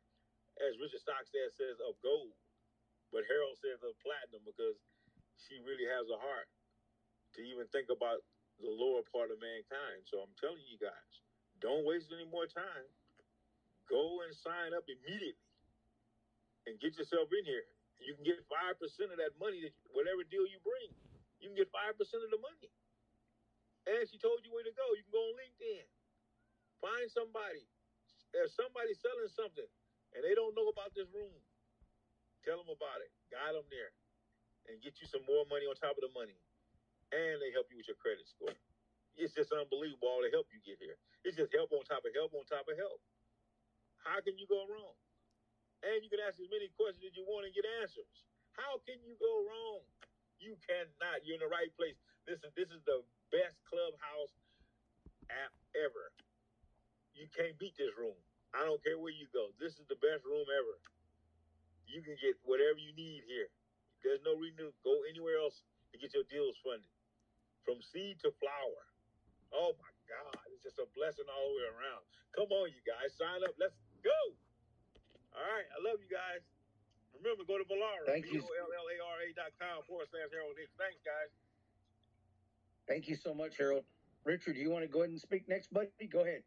as Richard Stockstead says, of gold. But Harold says of platinum because she really has a heart to even think about the lower part of mankind. So I'm telling you guys, don't waste any more time. Go and sign up immediately and get yourself in here. You can get five percent of that money, that whatever deal you bring. You can get five percent of the money. And she told you where to go. You can go on LinkedIn. Find somebody. There's somebody selling something and they don't know about this room. Tell them about it. Guide them there and get you some more money on top of the money. And they help you with your credit score. It's just unbelievable all the help you get here. It's just help on top of help on top of help. How can you go wrong? And you can ask as many questions as you want and get answers. How can you go wrong? You cannot. You're in the right place. Listen, this is the best Clubhouse app ever. You can't beat this room. I don't care where you go. This is the best room ever. You can get whatever you need here. There's no reason to go anywhere else to get your deals funded. From seed to flower. Oh my God. It's just a blessing all the way around. Come on, you guys. Sign up. Let's go. All right. I love you guys. Remember, go to Vollara. Thank you. B O L L A R A dot com forward slash Harold Hicks. Thanks, guys. Thank you so much, Harold. Richard, do you want to go ahead and speak next, buddy? Go ahead.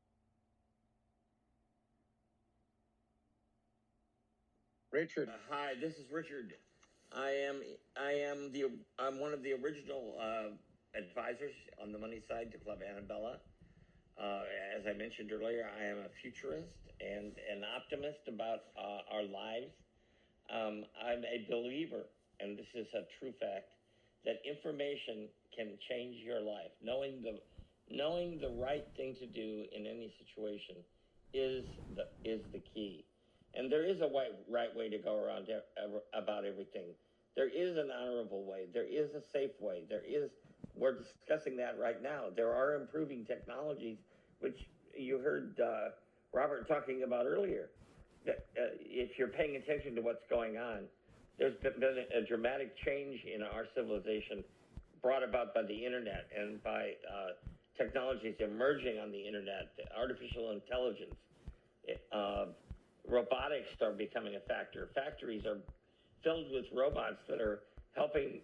Richard. Uh, hi, this is Richard. I am I am the I'm one of the original uh, advisors on the money side to Club Annabella. Uh, as I mentioned earlier, I am a futurist and an optimist about uh, our lives. Um, I'm a believer, and this is a true fact, that information can change your life. Knowing the knowing the right thing to do in any situation is the is the key. And there is a right, right way to go around about everything. There is an honorable way. There is a safe way. There is, we're discussing that right now. There are improving technologies, which you heard uh, Robert talking about earlier. That, uh, if you're paying attention to what's going on, there's been a dramatic change in our civilization brought about by the internet and by uh, technologies emerging on the internet, artificial intelligence. Uh, robotics are becoming a factor. Factories are filled with robots that are helping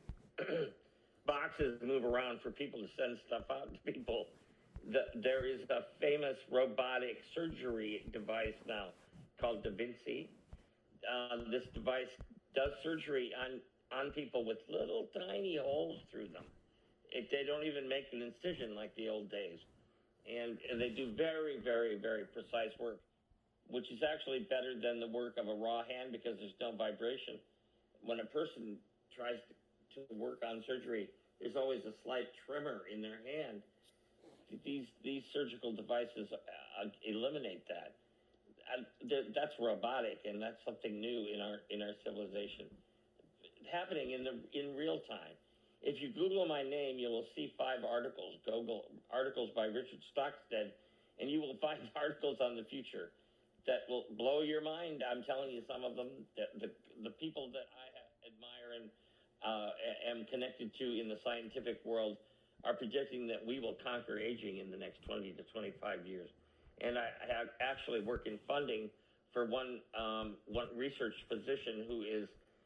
boxes move around for people to send stuff out to people. The, there is a famous robotic surgery device now called Da Vinci. Uh, this device does surgery on, on people with little tiny holes through them. It, they don't even make an incision like the old days. And, and they do very, very, very precise work, which is actually better than the work of a raw hand because there's no vibration. When a person tries to, to work on surgery, there's always a slight tremor in their hand. These these surgical devices uh, eliminate that. Uh, that's robotic, and that's something new in our in our civilization, happening in the in real time. If you Google my name, you will see five articles. Google articles by Richard Stockstead, and you will find articles on the future that will blow your mind. I'm telling you, some of them, the the, the people that I admire and uh, am connected to in the scientific world are predicting that we will conquer aging in the next twenty to twenty-five years. And I have actually work in funding for one um, one research physician who is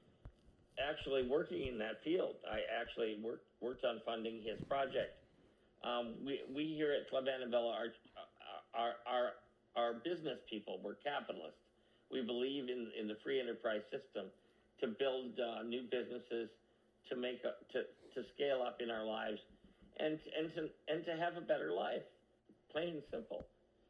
actually working in that field. I actually worked worked on funding his project. Um, we we here at Club Annabella are are are are business people. We're capitalists. We believe in in the free enterprise system to build uh, new businesses, to make a, to to scale up in our lives, and and to and to have a better life, plain and simple,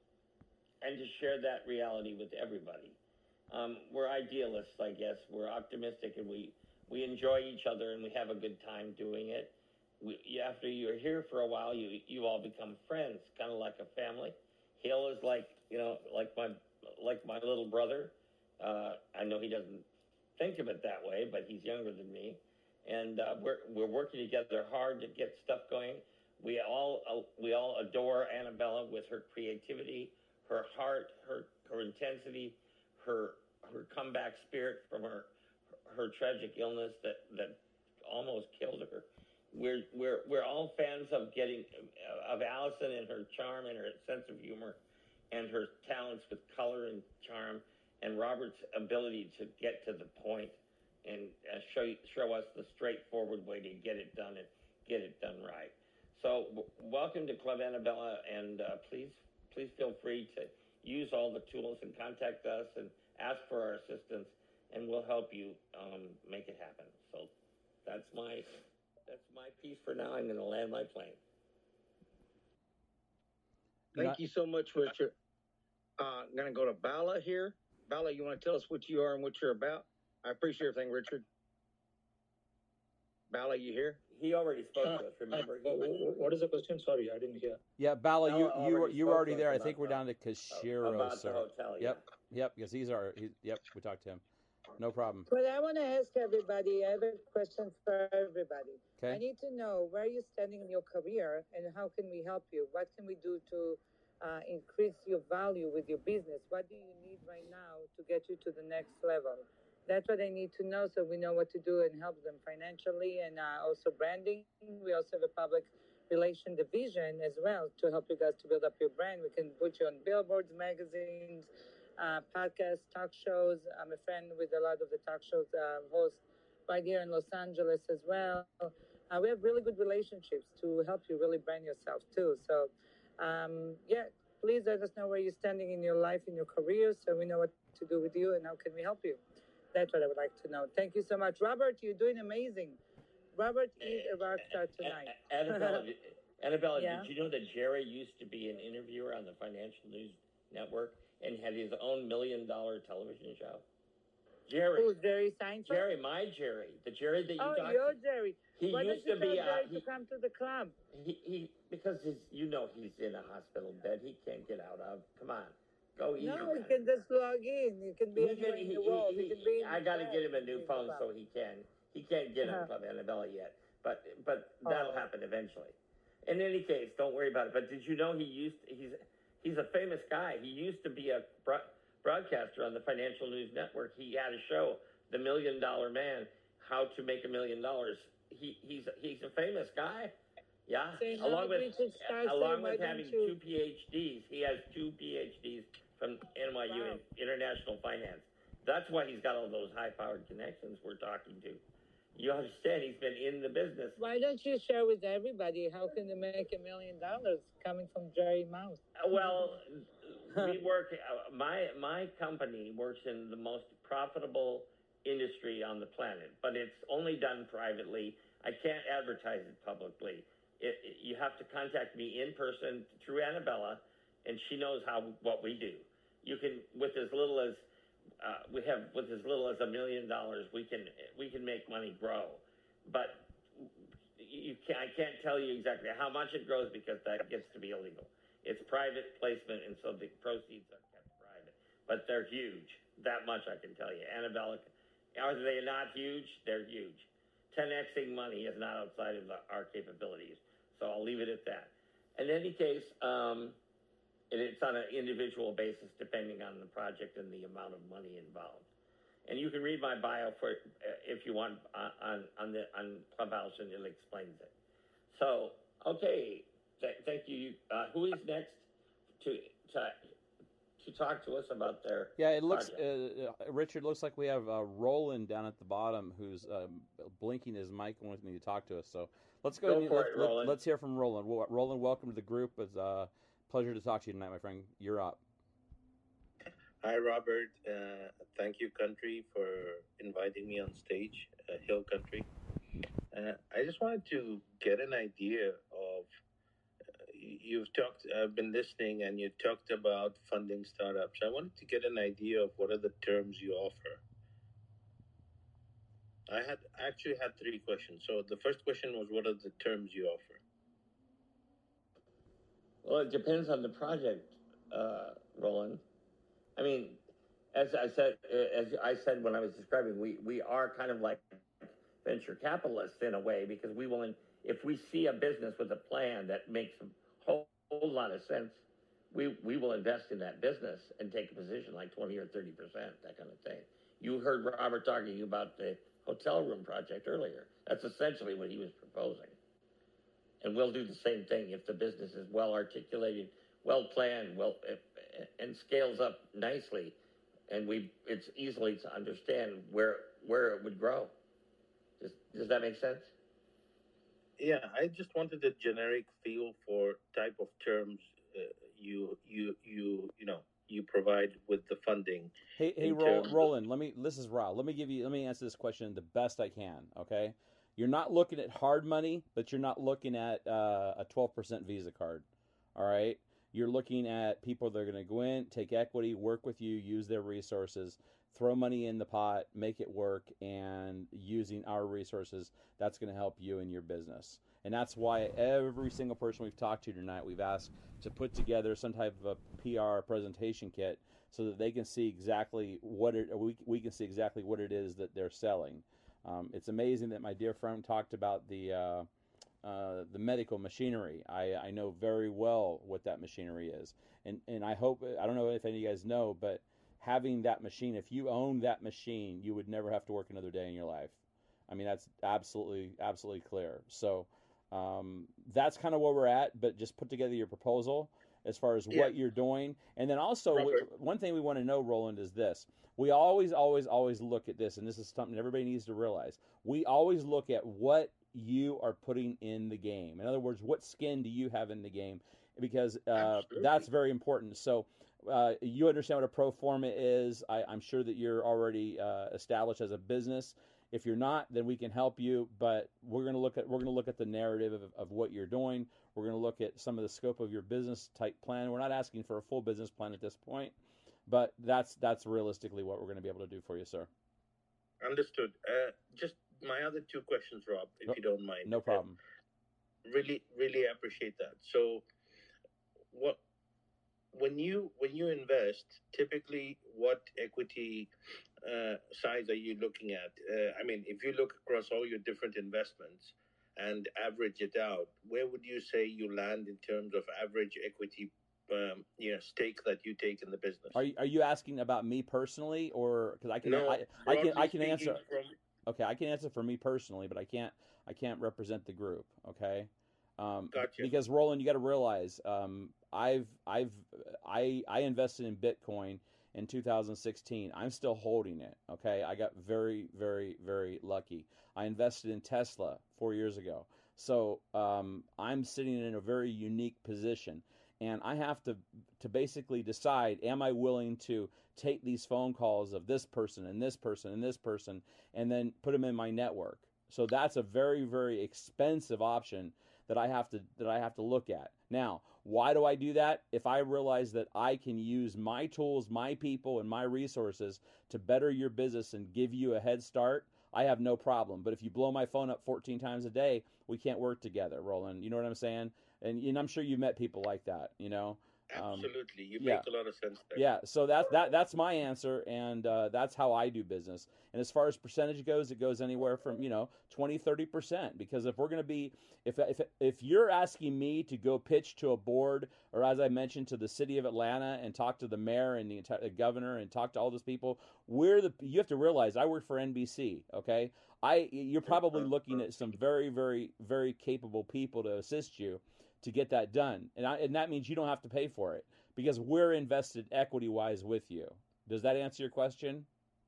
and to share that reality with everybody. Um, we're idealists, I guess. We're optimistic, and we we enjoy each other, and we have a good time doing it. We, after you're here for a while, you you all become friends, kind of like a family. Hill is like you know like my like my little brother. Uh, I know he doesn't think of it that way, but he's younger than me, and uh, we're we're working together hard to get stuff going. We all uh, we all adore Annabella with her creativity, her heart, her her intensity, her her comeback spirit from her her tragic illness that that almost killed her. We're we're we're all fans of getting of Allison and her charm and her sense of humor, and her talents with color and charm, and Robert's ability to get to the point and uh, show show us the straightforward way to get it done and get it done right. So w- welcome to Club Annabella, and uh, please please feel free to use all the tools and contact us and ask for our assistance, and we'll help you um, make it happen. So that's my that's my piece for now. I'm going to land my plane. Thank you so much, Richard. Uh, I'm going to go to Bala here. Bala, you want to tell us what you are and what you're about? I appreciate everything, Richard. Bala, you here? He already spoke Uh, to us, remember? uh, what is the question? Sorry, I didn't hear. Yeah, Bala, you Bala you were already you were spoke already to us there. I about think we're the- down to Kashiro, about the sir. hotel, yeah. Yep, yep, because he's our. He, yep, we talked to him. No problem. But I want to ask everybody, I have a question for everybody. I Okay. need to know where you're standing in your career and how can we help you? What can we do to uh, increase your value with your business? What do you need right now to get you to the next level? That's what I need to know so we know what to do and help them financially and uh, also branding. We also have a public relation division as well to help you guys to build up your brand. We can put you on billboards, magazines, uh, podcasts, talk shows. I'm a friend with a lot of the talk shows uh, hosts right here in Los Angeles as well. Uh, we have really good relationships to help you really brand yourself too. So, um, yeah, please let us know where you're standing in your life, in your career, so we know what to do with you and how can we help you. That's what I would like to know. Thank you so much. Robert, you're doing amazing. Robert is a rock star tonight. Annabella, Annabella, Yeah. did you know that Jerry used to be an interviewer on the Financial News Network and had his own million dollar television show? Jerry. Who's Jerry Seinfeld? Jerry, my Jerry. The Jerry that you Oh, talked your to. Jerry. He Why used don't to you be tell uh, Jerry he, to come to the club? he he because his you know he's in a hospital bed he can't get out of. Come on. Go easy. No, on you him. can just log in. You can be He anywhere can- in he- the he- world. he- you can be in I got to bed get him a and new be in phone the so club. he can. He can't get Uh-huh. on Club Annabella yet, but but that'll Oh. happen eventually. In any case, don't worry about it. But did you know he used he's he's a famous guy. He used to be a bro- broadcaster on the Financial News Network. He had a show, The Million Dollar Man, How to Make a Million Dollars. He he's he's a famous guy. Yeah, Say no, along with Richard Starr, along say, why with don't having you- two P H Ds. He has two P H Ds from N Y U Wow. in International Finance. That's why he's got all those high-powered connections we're talking to. You understand? He's been in the business. Why don't you share with everybody how can they make a million dollars coming from Jerry Mouse? Uh, Well, we work. Uh, my my company works in the most profitable industry on the planet, but it's only done privately. I can't advertise it publicly. It, it, you have to contact me in person through Annabella, and she knows how what we do. You can with as little as uh, we have with as little as a million dollars, we can we can make money grow, but you can I can't tell you exactly how much it grows because that gets to be illegal. It's private placement, and so the proceeds are kept private. But they're huge. That much I can tell you. Annabella, are they not huge? They're huge. ten Xing money is not outside of the, our capabilities. So I'll leave it at that. In any case, um, it, it's on an individual basis depending on the project and the amount of money involved. And you can read my bio for uh, if you want uh, on on the on Clubhouse, and it explains it. So okay, th- thank you. Uh, who is next to to to talk to us about their Yeah, it looks. project? Uh, uh, Richard, looks like we have uh, Roland down at the bottom who's um, blinking his mic and wanting to talk to us. So let's go. Go and, for let, it, let, Roland. let's hear from Roland. Well, Roland, welcome to the group. It's a uh, pleasure to talk to you tonight, my friend. You're up. Hi, Robert. Uh, thank you, Country, for inviting me on stage, uh, Hill Country. Uh, I just wanted to get an idea of, uh, you've talked, I've been listening, and you talked about funding startups. I wanted to get an idea of what are the terms you offer. I had actually had three questions. So the first question was, what are the terms you offer? Well, it depends on the project, uh, Roland. I mean, as I said, as I said when I was describing, we, we are kind of like venture capitalists in a way, because we will, if we see a business with a plan that makes a whole, whole lot of sense, we we will invest in that business and take a position like twenty or thirty percent, that kind of thing. You heard Robert talking about the hotel room project earlier. That's essentially what he was proposing. And we'll do the same thing if the business is well articulated, well planned, well, and scales up nicely. and we it's easily to understand where where it would grow. Does does that make sense? Yeah, I just wanted a generic feel for type of terms uh, you you you you know you provide with the funding. Hey, hey, in Roland, terms of- Roland, let me. This is Rob. Let me give you. Let me answer this question the best I can. Okay, you're not looking at hard money, but you're not looking at uh, a twelve percent Visa card. All right, you're looking at people that are going to go in, take equity, work with you, use their resources, throw money in the pot, make it work, and using our resources, that's going to help you in your business. And that's why every single person we've talked to tonight, we've asked to put together some type of a P R presentation kit so that they can see exactly what it, we, we can see exactly what it is that they're selling. Um, it's amazing that my dear friend talked about the uh, uh, the medical machinery. I, I know very well what that machinery is. And, and I hope, I don't know if any of you guys know, but having that machine, if you own that machine, you would never have to work another day in your life. I mean, that's absolutely, absolutely clear. So um, that's kind of where we're at, but just put together your proposal as far as Yeah. what you're doing. And then also, we, Robert. one thing we want to know, Roland, is this. We always, always, always look at this, and this is something everybody needs to realize. We always look at what you are putting in the game. In other words, what skin do you have in the game? Because uh, Absolutely. that's very important. So uh, you understand what a pro forma is. I, I'm sure that you're already uh, established as a business. If you're not, then we can help you. But we're going to look at we're going to look at the narrative of, of what you're doing. We're going to look at some of the scope of your business type plan. We're not asking for a full business plan at this point, but that's that's realistically what we're going to be able to do for you, sir. Understood. Uh, just my other two questions, Rob, if No- you don't mind. No problem. Uh, really, really appreciate that. So, what when you when you invest, typically, what equity uh, size are you looking at? Uh, I mean, if you look across all your different investments and average it out, where would you say you land in terms of average equity, um, you know, stake that you take in the business? Are you, are you asking about me personally, or because I can No, I, I can I broadly can speaking, answer. From, Okay, I can answer for me personally, but I can't I can't represent the group. Okay, um, Gotcha. because Roland, you got to realize um, I've I've I I invested in Bitcoin in two thousand sixteen. I'm still holding it. Okay, I got very very very lucky. I invested in Tesla four years ago, so um, I'm sitting in a very unique position. And I have to to basically decide, am I willing to take these phone calls of this person and this person and this person and then put them in my network? So that's a very, very expensive option that I have to that I have to look at. Now, why do I do that? If I realize that I can use my tools, my people, and my resources to better your business and give you a head start, I have no problem. But if you blow my phone up fourteen times a day, we can't work together, Roland. You know what I'm saying? And, and I'm sure you've met people like that, you know? Um, absolutely, you yeah. make a lot of sense there. yeah, so that, that that's my answer, and uh, that's how I do business. And as far as percentage goes, it goes anywhere from, you know, twenty, thirty percent. Because if we're going to be, if, if if you're asking me to go pitch to a board, or as I mentioned, to the city of Atlanta and talk to the mayor and the, entire, the governor and talk to all those people, we're the, you have to realize I work for N B C, okay? I You're probably looking at some very, very, very capable people to assist you to get that done. And, I, and that means you don't have to pay for it because we're invested equity-wise with you. Does that answer your question?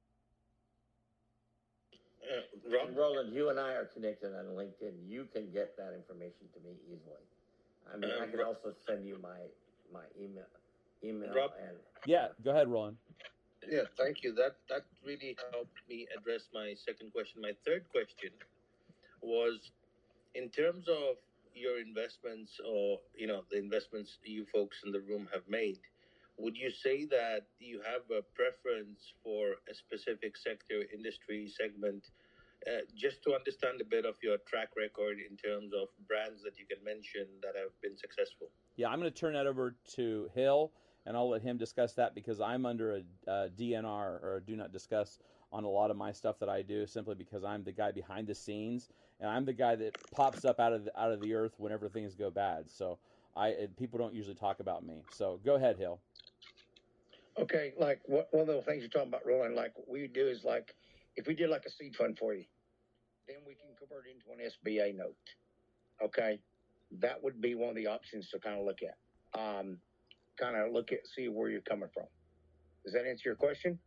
Uh, Rob? And Roland, you and I are connected on LinkedIn. You can get that information to me easily. I mean, Uh, I can Ro- also send you my my email email Rob? and Yeah, go ahead, Roland. Yeah, thank you. That that really helped me address my second question. My third question was, in terms of your investments, or you know the investments you folks in the room have made, would you say that you have a preference for a specific sector, industry, segment, uh, just to understand a bit of your track record in terms of brands that you can mention that have been successful? Yeah, I'm going to turn that over to Hill, and I'll let him discuss that because I'm under a, a D N R, or a do not discuss, on a lot of my stuff that I do, simply because I'm the guy behind the scenes, and I'm the guy that pops up out of the, out of the earth whenever things go bad. So I people don't usually talk about me. So go ahead, Hill. Okay, like what, one of the things you're talking about, Roland, like what we do is like, if we did like a seed fund for you, then we can convert it into an S B A note. Okay, that would be one of the options to kind of look at. Um, kind of look at, see where you're coming from. Does that answer your question?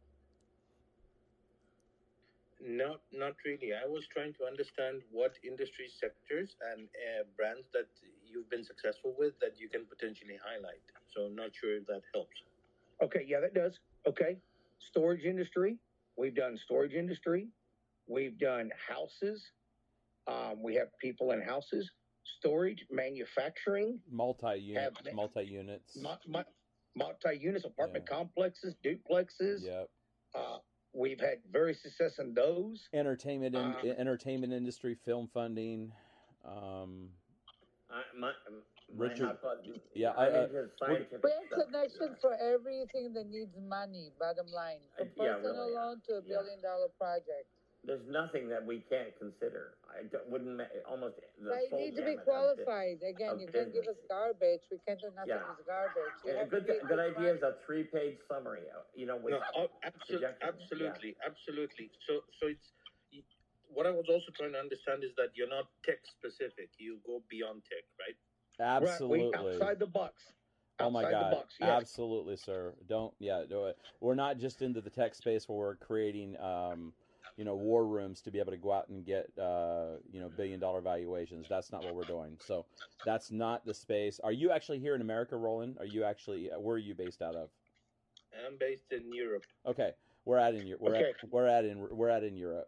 Not, not really. I was trying to understand what industry sectors and uh, brands that you've been successful with that you can potentially highlight. So I'm not sure if that helps. Okay, yeah, that does. Okay. Storage industry. We've done storage industry. We've done houses. Um, we have people in houses. Storage, manufacturing. Multi-unit, Have- multi-units. mu- mu- multi-units, apartment Yeah. complexes, duplexes. Yep. Uh, we've had very success in those. Entertainment, in, Uh, entertainment industry, film funding. Um, I, my, Richard- my hot button, yeah, I'm I- uh, into scientific We have stuff. connections for everything that needs money, bottom line. From Uh, yeah, personal really, loan to a yeah. billion dollar project. There's nothing that we can't consider. I don't- wouldn't ma- almost the But you full need to be gamut of qualified. Again, of you can't give us business. garbage. We can't do nothing Yeah. with garbage. You A have to good, be good idea client. is a three-page summary. uh, You know, with No, oh, absolutely, projections, absolutely, absolutely. So, so it's what I was also trying to understand is that you're not tech specific. You go beyond tech, right? absolutely. Right, we, outside the box. Oh my Outside God! the box, yes. Absolutely, sir. Don't yeah. Do it. We're not just into the tech space where we're creating, um, you know, war rooms to be able to go out and get, uh, you know, billion dollar valuations. That's not what we're doing. So that's not the space. Are you actually here in America, Roland? Are you actually? Where are you based out of? I'm based in Europe. Okay, we're at in Eu- we're Okay. at, we're at in we're at in Europe.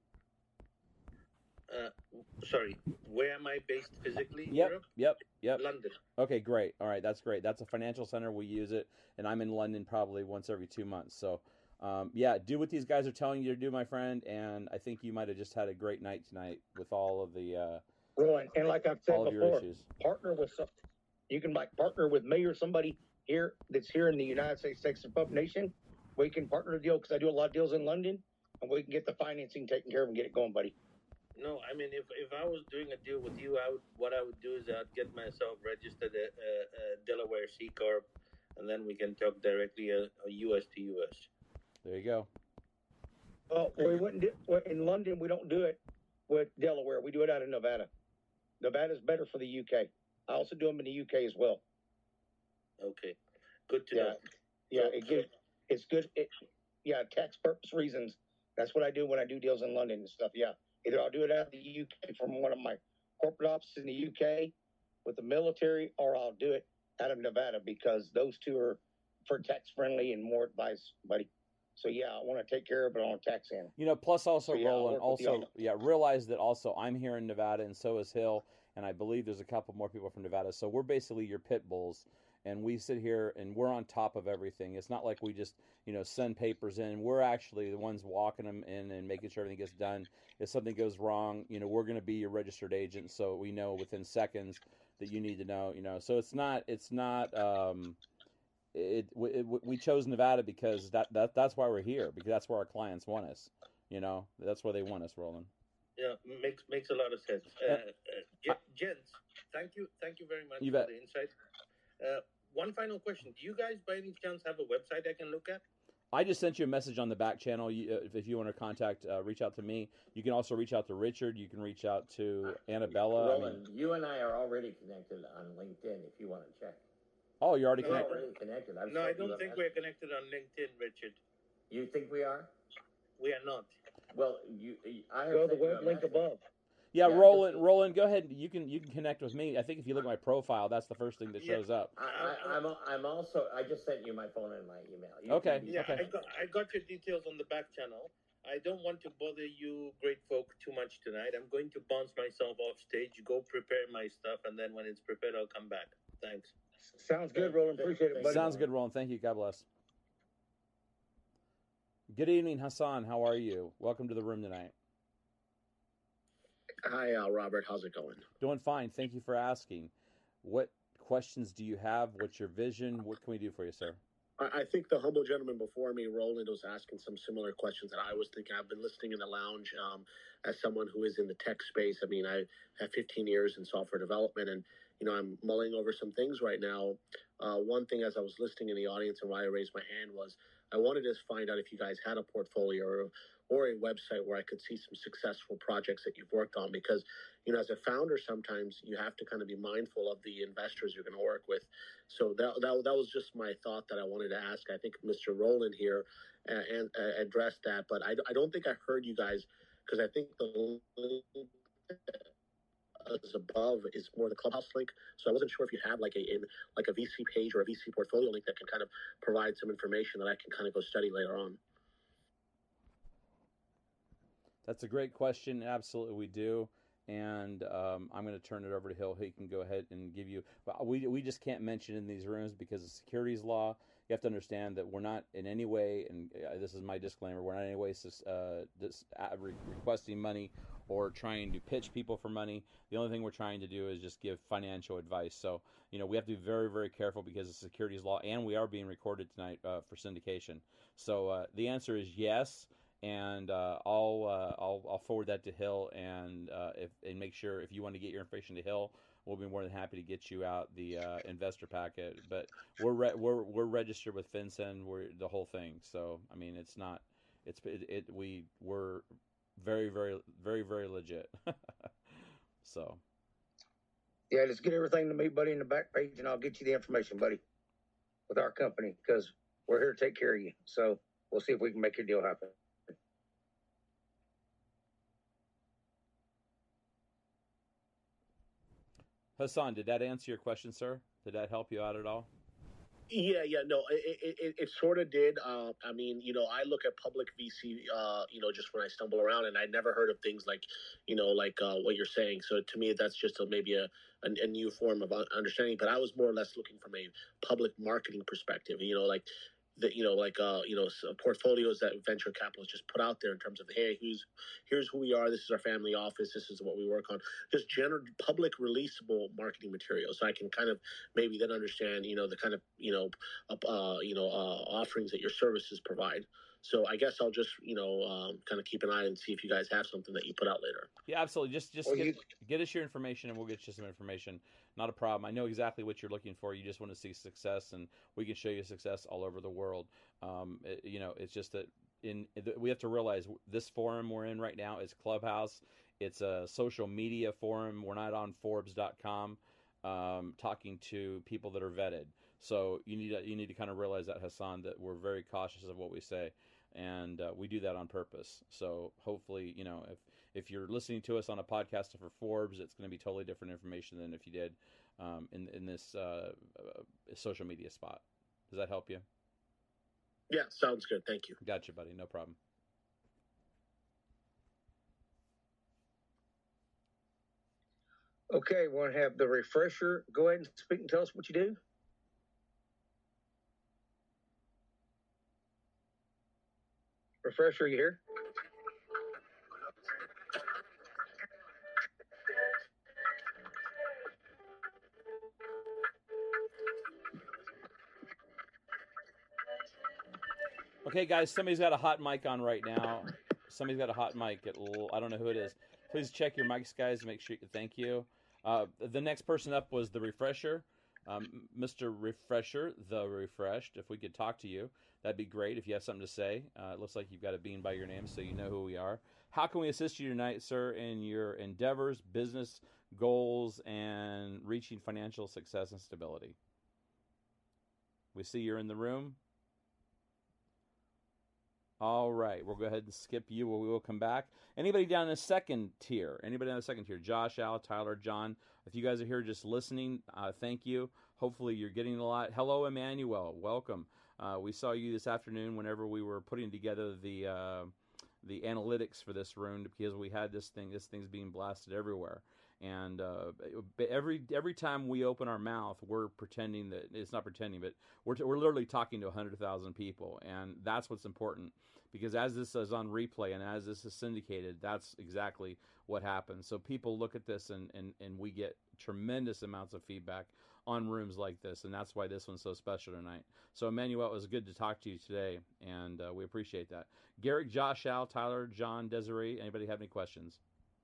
Uh, sorry, where am I based physically? Yep, Europe? yep, yep. London. Okay, great. All right, that's great. That's a financial center. We use it, and I'm in London probably once every two months. So, um, yeah, do what these guys are telling you to do, my friend. And I think you might have just had a great night tonight with all of the uh, Well, and, and like I've said all of your before, issues. partner with some. You can like partner with me or somebody here that's here in the United States, Texas Pup Nation. We can partner a deal because I do a lot of deals in London, and we can get the financing taken care of and get it going, buddy. No, I mean, if, if I was doing a deal with you, I would, what I would do is I'd get myself registered at uh, uh, Delaware C Corp, and then we can talk directly uh, uh, U S to U S. There you go. Well, we wouldn't do, well, in London. We don't do it with Delaware. We do it out of Nevada. Nevada's better for the U K. I also do them in the U K as well. Okay, good to Yeah, know. yeah. So- It gives. It's good. It, yeah, tax purpose reasons. That's what I do when I do deals in London and stuff. Yeah, either I'll do it out of the U K from one of my corporate offices in the U K with the military, or I'll do it out of Nevada because those two are for tax friendly and more advice, buddy. So yeah, I want to take care of it on tax end. You know, plus also So, yeah, I'll Roland, work with you also on yeah, realize that also I'm here in Nevada and so is Hill, and I believe there's a couple more people from Nevada. So we're basically your pit bulls, and we sit here and we're on top of everything. It's not like we just you know send papers in. We're actually the ones walking them in and making sure everything gets done. If something goes wrong, you know, we're going to be your registered agent, so we know within seconds that you need to know. You know, so it's not it's not. Um, It, it, we chose Nevada because that, that that's why we're here, because that's where our clients want us. You know, that's where they want us, Roland. Yeah, makes makes a lot of sense. Uh, uh, J- gents, thank you, thank you very much You for bet. the insight. Uh, one final question: do you guys, by any chance, have a website I can look at? I just sent you a message on the back channel. You, uh, if, if you want to contact, uh, reach out to me. You can also reach out to Richard. You can reach out to Annabella. I mean, Roland, you and I are already connected on LinkedIn if you want to check. oh, you're already We're connected. already connected. I've No, I sent you don't a think message. we're connected on LinkedIn, Richard. You think we are? We are not. Well, you, I have Go to the sent you a web link message. above. Yeah, Yeah, Roland. just- Roland, go ahead. You can you can connect with me. I think if you look at my profile, that's the first thing that Yeah. shows up. I, I, I'm, I'm also. I just sent you my phone and my email. You Okay. can- Yeah, Okay. I got I got your details on the back channel. I don't want to bother you, great folk, too much tonight. I'm going to bounce myself off stage, go prepare my stuff, and then when it's prepared, I'll come back. Thanks. Sounds good, Roland. Appreciate it, buddy. Sounds good, Roland. Thank you. God bless. Good evening, Hassan. How are you? Welcome to the room tonight. Hi, uh, Robert. How's it going? Doing fine. Thank you for asking. What questions do you have? What's your vision? What can we do for you, sir? I, I think the humble gentleman before me, Roland, was asking some similar questions that I was thinking. I've been listening in the lounge um, as someone who is in the tech space. I mean, I have fifteen years in software development, and you know, I'm mulling over some things right now. Uh, one thing, as I was listening in the audience and why I raised my hand, was I wanted to find out if you guys had a portfolio or, or a website where I could see some successful projects that you've worked on. Because, you know, as a founder, sometimes you have to kind of be mindful of the investors you're going to work with. So that, that, that was just my thought that I wanted to ask. I think Mister Rowland here uh, and uh, addressed that, but I, I don't think I heard you guys, because I think the link as above is more the Clubhouse link. So I wasn't sure if you have like a in like a V C page or a V C portfolio link that can kind of provide some information that I can kind of go study later on. That's a great question. Absolutely, we do. And um, I'm going to turn it over to Hill. He can go ahead and give you. We we just can't mention in these rooms because of securities law. You have to understand that we're not in any way, and this is my disclaimer, we're not in any way uh, dis, uh, re- requesting money or trying to pitch people for money. The only thing we're trying to do is just give financial advice. So, you know, we have to be very, very careful because of securities law, and we are being recorded tonight uh, for syndication. So uh, the answer is yes. And uh, I'll, uh, I'll I'll forward that to Hill, and uh, if and make sure if you want to get your information to Hill, we'll be more than happy to get you out the uh, investor packet. But we're re- we're we're registered with FinCEN, we're the whole thing. So I mean, it's not it's it, it we we're very very very very legit. So yeah, let's get everything to me, buddy, in the back page, and I'll get you the information, buddy, with our company, because we're here to take care of you. So we'll see if we can make your deal happen. Hassan, did that answer your question, sir? Did that help you out at all? Yeah, yeah, no, it it, it sort of did. Uh, I mean, you know, I look at public V C, uh, you know, just when I stumble around, and I never heard of things like, you know, like uh, what you're saying. So to me, that's just a, maybe a, a, a new form of understanding. But I was more or less looking from a public marketing perspective, you know, like, that, you know, like, uh, you know, portfolios that venture capitalists just put out there in terms of, hey, who's, here's who we are. This is our family office. This is what we work on. Just general public releasable marketing material. So I can kind of maybe then understand, you know, the kind of, you know, uh, you know, uh, offerings that your services provide. So I guess I'll just, you know, um, kind of keep an eye and see if you guys have something that you put out later. Yeah, absolutely. Just just Well, get, you- get us your information, and we'll get you some information. Not a problem. I know exactly what you're looking for. You just want to see success, and we can show you success all over the world. Um, it- you know, it's just that in we have to realize this forum we're in right now is Clubhouse. It's a social media forum. We're not on Forbes dot com um, talking to people that are vetted. So you need to, you need to kind of realize that, Hassan, that we're very cautious of what we say. And uh, we do that on purpose. So hopefully, you know, if, if you're listening to us on a podcast for Forbes, it's going to be totally different information than if you did um, in in this uh, uh, social media spot. Does that help you? Yeah, sounds good. Thank you. Gotcha, buddy. No problem. Okay, we want to have the refresher go ahead and speak and tell us what you do. Refresher, you here? Okay, guys, somebody's got a hot mic on right now. Somebody's got a hot mic. At l- I don't know who it is. Please check your mics, guys, to make sure. Thank you. Uh, the next person up was the refresher. Um, Mister Refresher, the Refreshed. If we could talk to you, that'd be great. If you have something to say, uh, it looks like you've got a bean by your name, so you know who we are. How can we assist you tonight, sir, in your endeavors, business goals, and reaching financial success and stability? We see you're in the room. All right, we'll go ahead and skip you. We will come back. Anybody down in the second tier? Anybody down in the second tier? Josh, Al, Tyler, John. If you guys are here just listening, uh, thank you. Hopefully you're getting a lot. Hello, Emmanuel. Welcome. Uh, we saw you this afternoon whenever we were putting together the uh, the analytics for this room, because we had this thing. This thing's being blasted everywhere. And uh, every every time we open our mouth, we're pretending that it's not pretending, but we're we're literally talking to a hundred thousand people, and that's what's important. Because as this is on replay and as this is syndicated, that's exactly what happens. So people look at this, and and and we get tremendous amounts of feedback on rooms like this, and that's why this one's so special tonight. So Emmanuel, it was good to talk to you today, and uh, we appreciate that. Garrick, Josh, Al, Tyler, John, Desiree, anybody have any questions?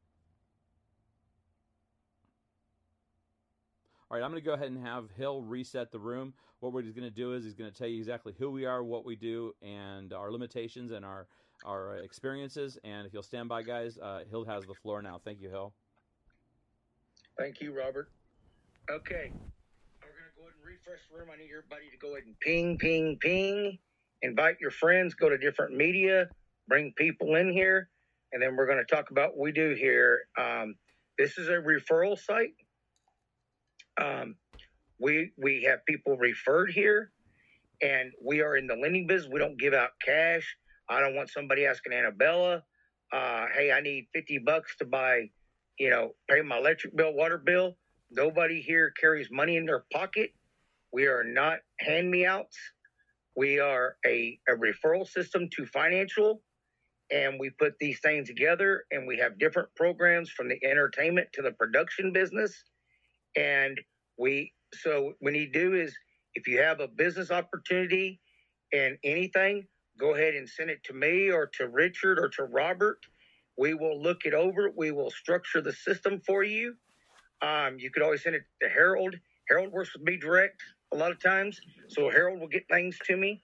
All right, I'm going to go ahead and have Hill reset the room. What we're going to do is he's going to tell you exactly who we are, what we do, and our limitations and our our experiences. And if you'll stand by, guys, uh, Hill has the floor now. Thank you, Hill. Thank you, Robert. Okay. We're going to go ahead and refresh the room. I need everybody to go ahead and ping, ping, ping. Invite your friends. Go to different media. Bring people in here. And then we're going to talk about what we do here. Um, this is a referral site. Um, we we have people referred here. And we are in the lending business. We don't give out cash. I don't want somebody asking Annabella, uh, hey, I need fifty bucks to buy, you know, pay my electric bill, water bill. Nobody here carries money in their pocket. We are not hand-me-outs. We are a, a referral system to financial, and we put these things together, and we have different programs from the entertainment to the production business. And we, so what we do is, if you have a business opportunity and anything, go ahead and send it to me or to Richard or to Robert. We will look it over. We will structure the system for you. Um, you could always send it to Harold. Harold works with me direct a lot of times, so Harold will get things to me.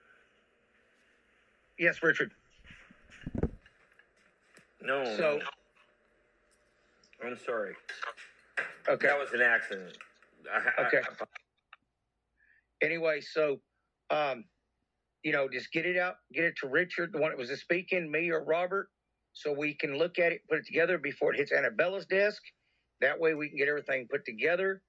Yes, Richard. No. So, I'm sorry. Okay. That was an accident. I, Okay. I, Anyway, so, um, you know, just get it out, get it to Richard, the one that was speaking, me or Robert, so we can look at it, put it together before it hits Annabella's desk. That way we can get everything put together.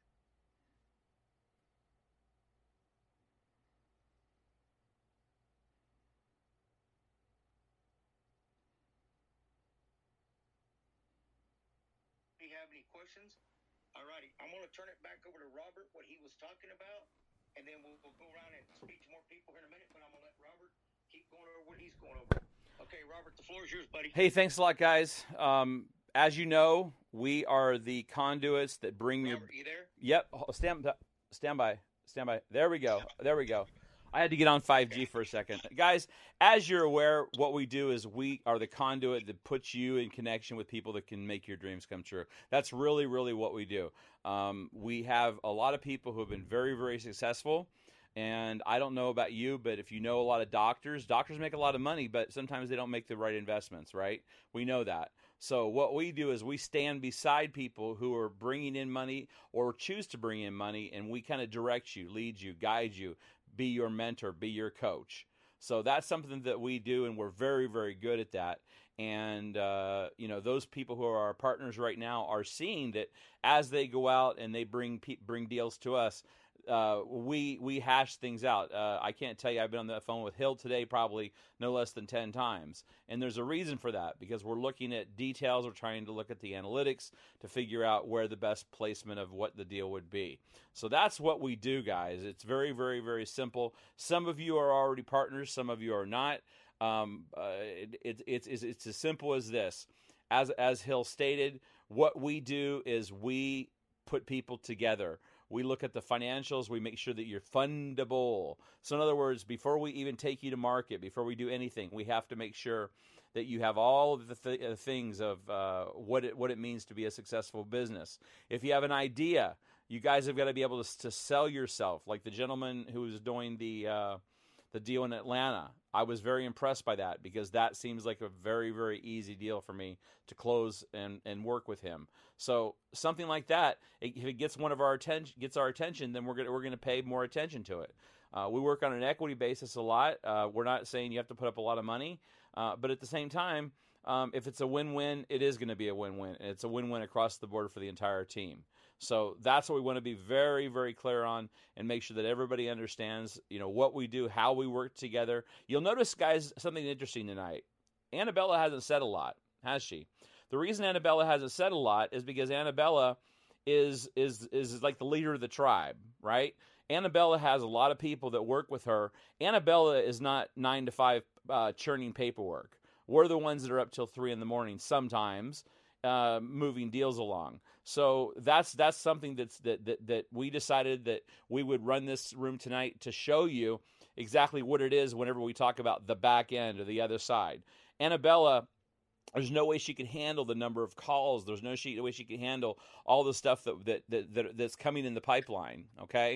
Do you have any questions? All righty. I'm going to turn it back over to Robert, what he was talking about. And then we'll, we'll go around and speak to more people here in a minute, but I'm going to let Robert keep going over what he's going over. Okay, Robert, the floor is yours, buddy. Hey, thanks a lot, guys. Um, as you know, we are the conduits that bring Robert, your... you there? Yep. Stand, stand by. Stand by. There we go. There we go. I had to get on five G for a second. Guys, as you're aware, what we do is we are the conduit that puts you in connection with people that can make your dreams come true. That's really, really what we do. Um, we have a lot of people who have been very, very successful. And I don't know about you, but if you know a lot of doctors, doctors make a lot of money, but sometimes they don't make the right investments, right? We know that. So what we do is we stand beside people who are bringing in money or choose to bring in money, and we kind of direct you, lead you, guide you, be your mentor, be your coach. So that's something that we do, and we're very, very good at that. And, uh, you know, those people who are our partners right now are seeing that as they go out and they bring pe- bring deals to us, uh, we we hash things out. Uh, I can't tell you, I've been on the phone with Hill today probably no less than ten times. And there's a reason for that, because we're looking at details. We're trying to look at the analytics to figure out where the best placement of what the deal would be. So that's what we do, guys. It's very, very, very simple. Some of you are already partners. Some of you are not. Um, uh, it, it, it's, it's, it's as simple as this. As, as Hill stated, what we do is we put people together. We look at the financials. We make sure that you're fundable. So in other words, before we even take you to market, before we do anything, we have to make sure that you have all of the th- uh, things of uh, what it what it means to be a successful business. If you have an idea, you guys have got to be able to, to sell yourself. Like the gentleman who was doing the uh, the deal in Atlanta, I was very impressed by that, because that seems like a very, very easy deal for me to close and, and work with him. So something like that, if it gets one of our attention, gets our attention, then we're gonna we're gonna pay more attention to it. Uh, we work on an equity basis a lot. Uh, we're not saying you have to put up a lot of money, uh, but at the same time, um, if it's a win-win, it is going to be a win-win, and it's a win-win across the board for the entire team. So that's what we want to be very, very clear on, and make sure that everybody understands, you know, what we do, how we work together. You'll notice, guys, something interesting tonight. Annabella hasn't said a lot, has she? The reason Annabella hasn't said a lot is because Annabella is is is like the leader of the tribe, right? Annabella has a lot of people that work with her. Annabella is not nine to five uh, churning paperwork. We're the ones that are up till three in the morning sometimes, uh, moving deals along. So that's that's something that's that, that that we decided that we would run this room tonight to show you exactly what it is whenever we talk about the back end or the other side. Annabella, there's no way she can handle the number of calls. There's no way she can handle all the stuff that, that, that, that that's coming in the pipeline, okay?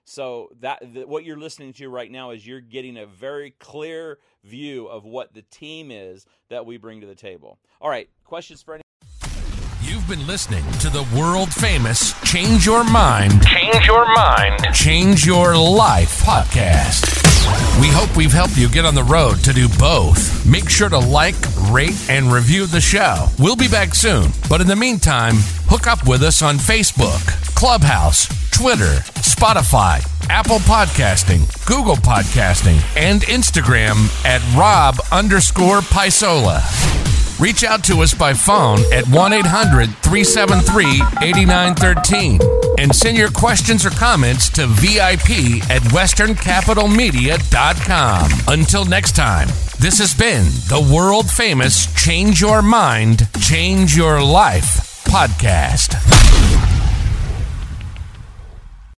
So that the, what you're listening to right now is you're getting a very clear view of what the team is that we bring to the table. All right, questions for any? You've been listening to the world famous Change Your Mind, Change Your Mind, Change Your Life podcast. We hope we've helped you get on the road to do both. Make sure to like, rate, and review the show. We'll be back soon. But in the meantime, hook up with us on Facebook, Clubhouse, Twitter, Spotify, Apple Podcasting, Google Podcasting, and Instagram at Rob underscore Paisola. Reach out to us by phone at one eight hundred three seven three eight nine one three and send your questions or comments to V I P at western capital media dot com. Until next time, this has been the world famous Change Your Mind, Change Your Life podcast.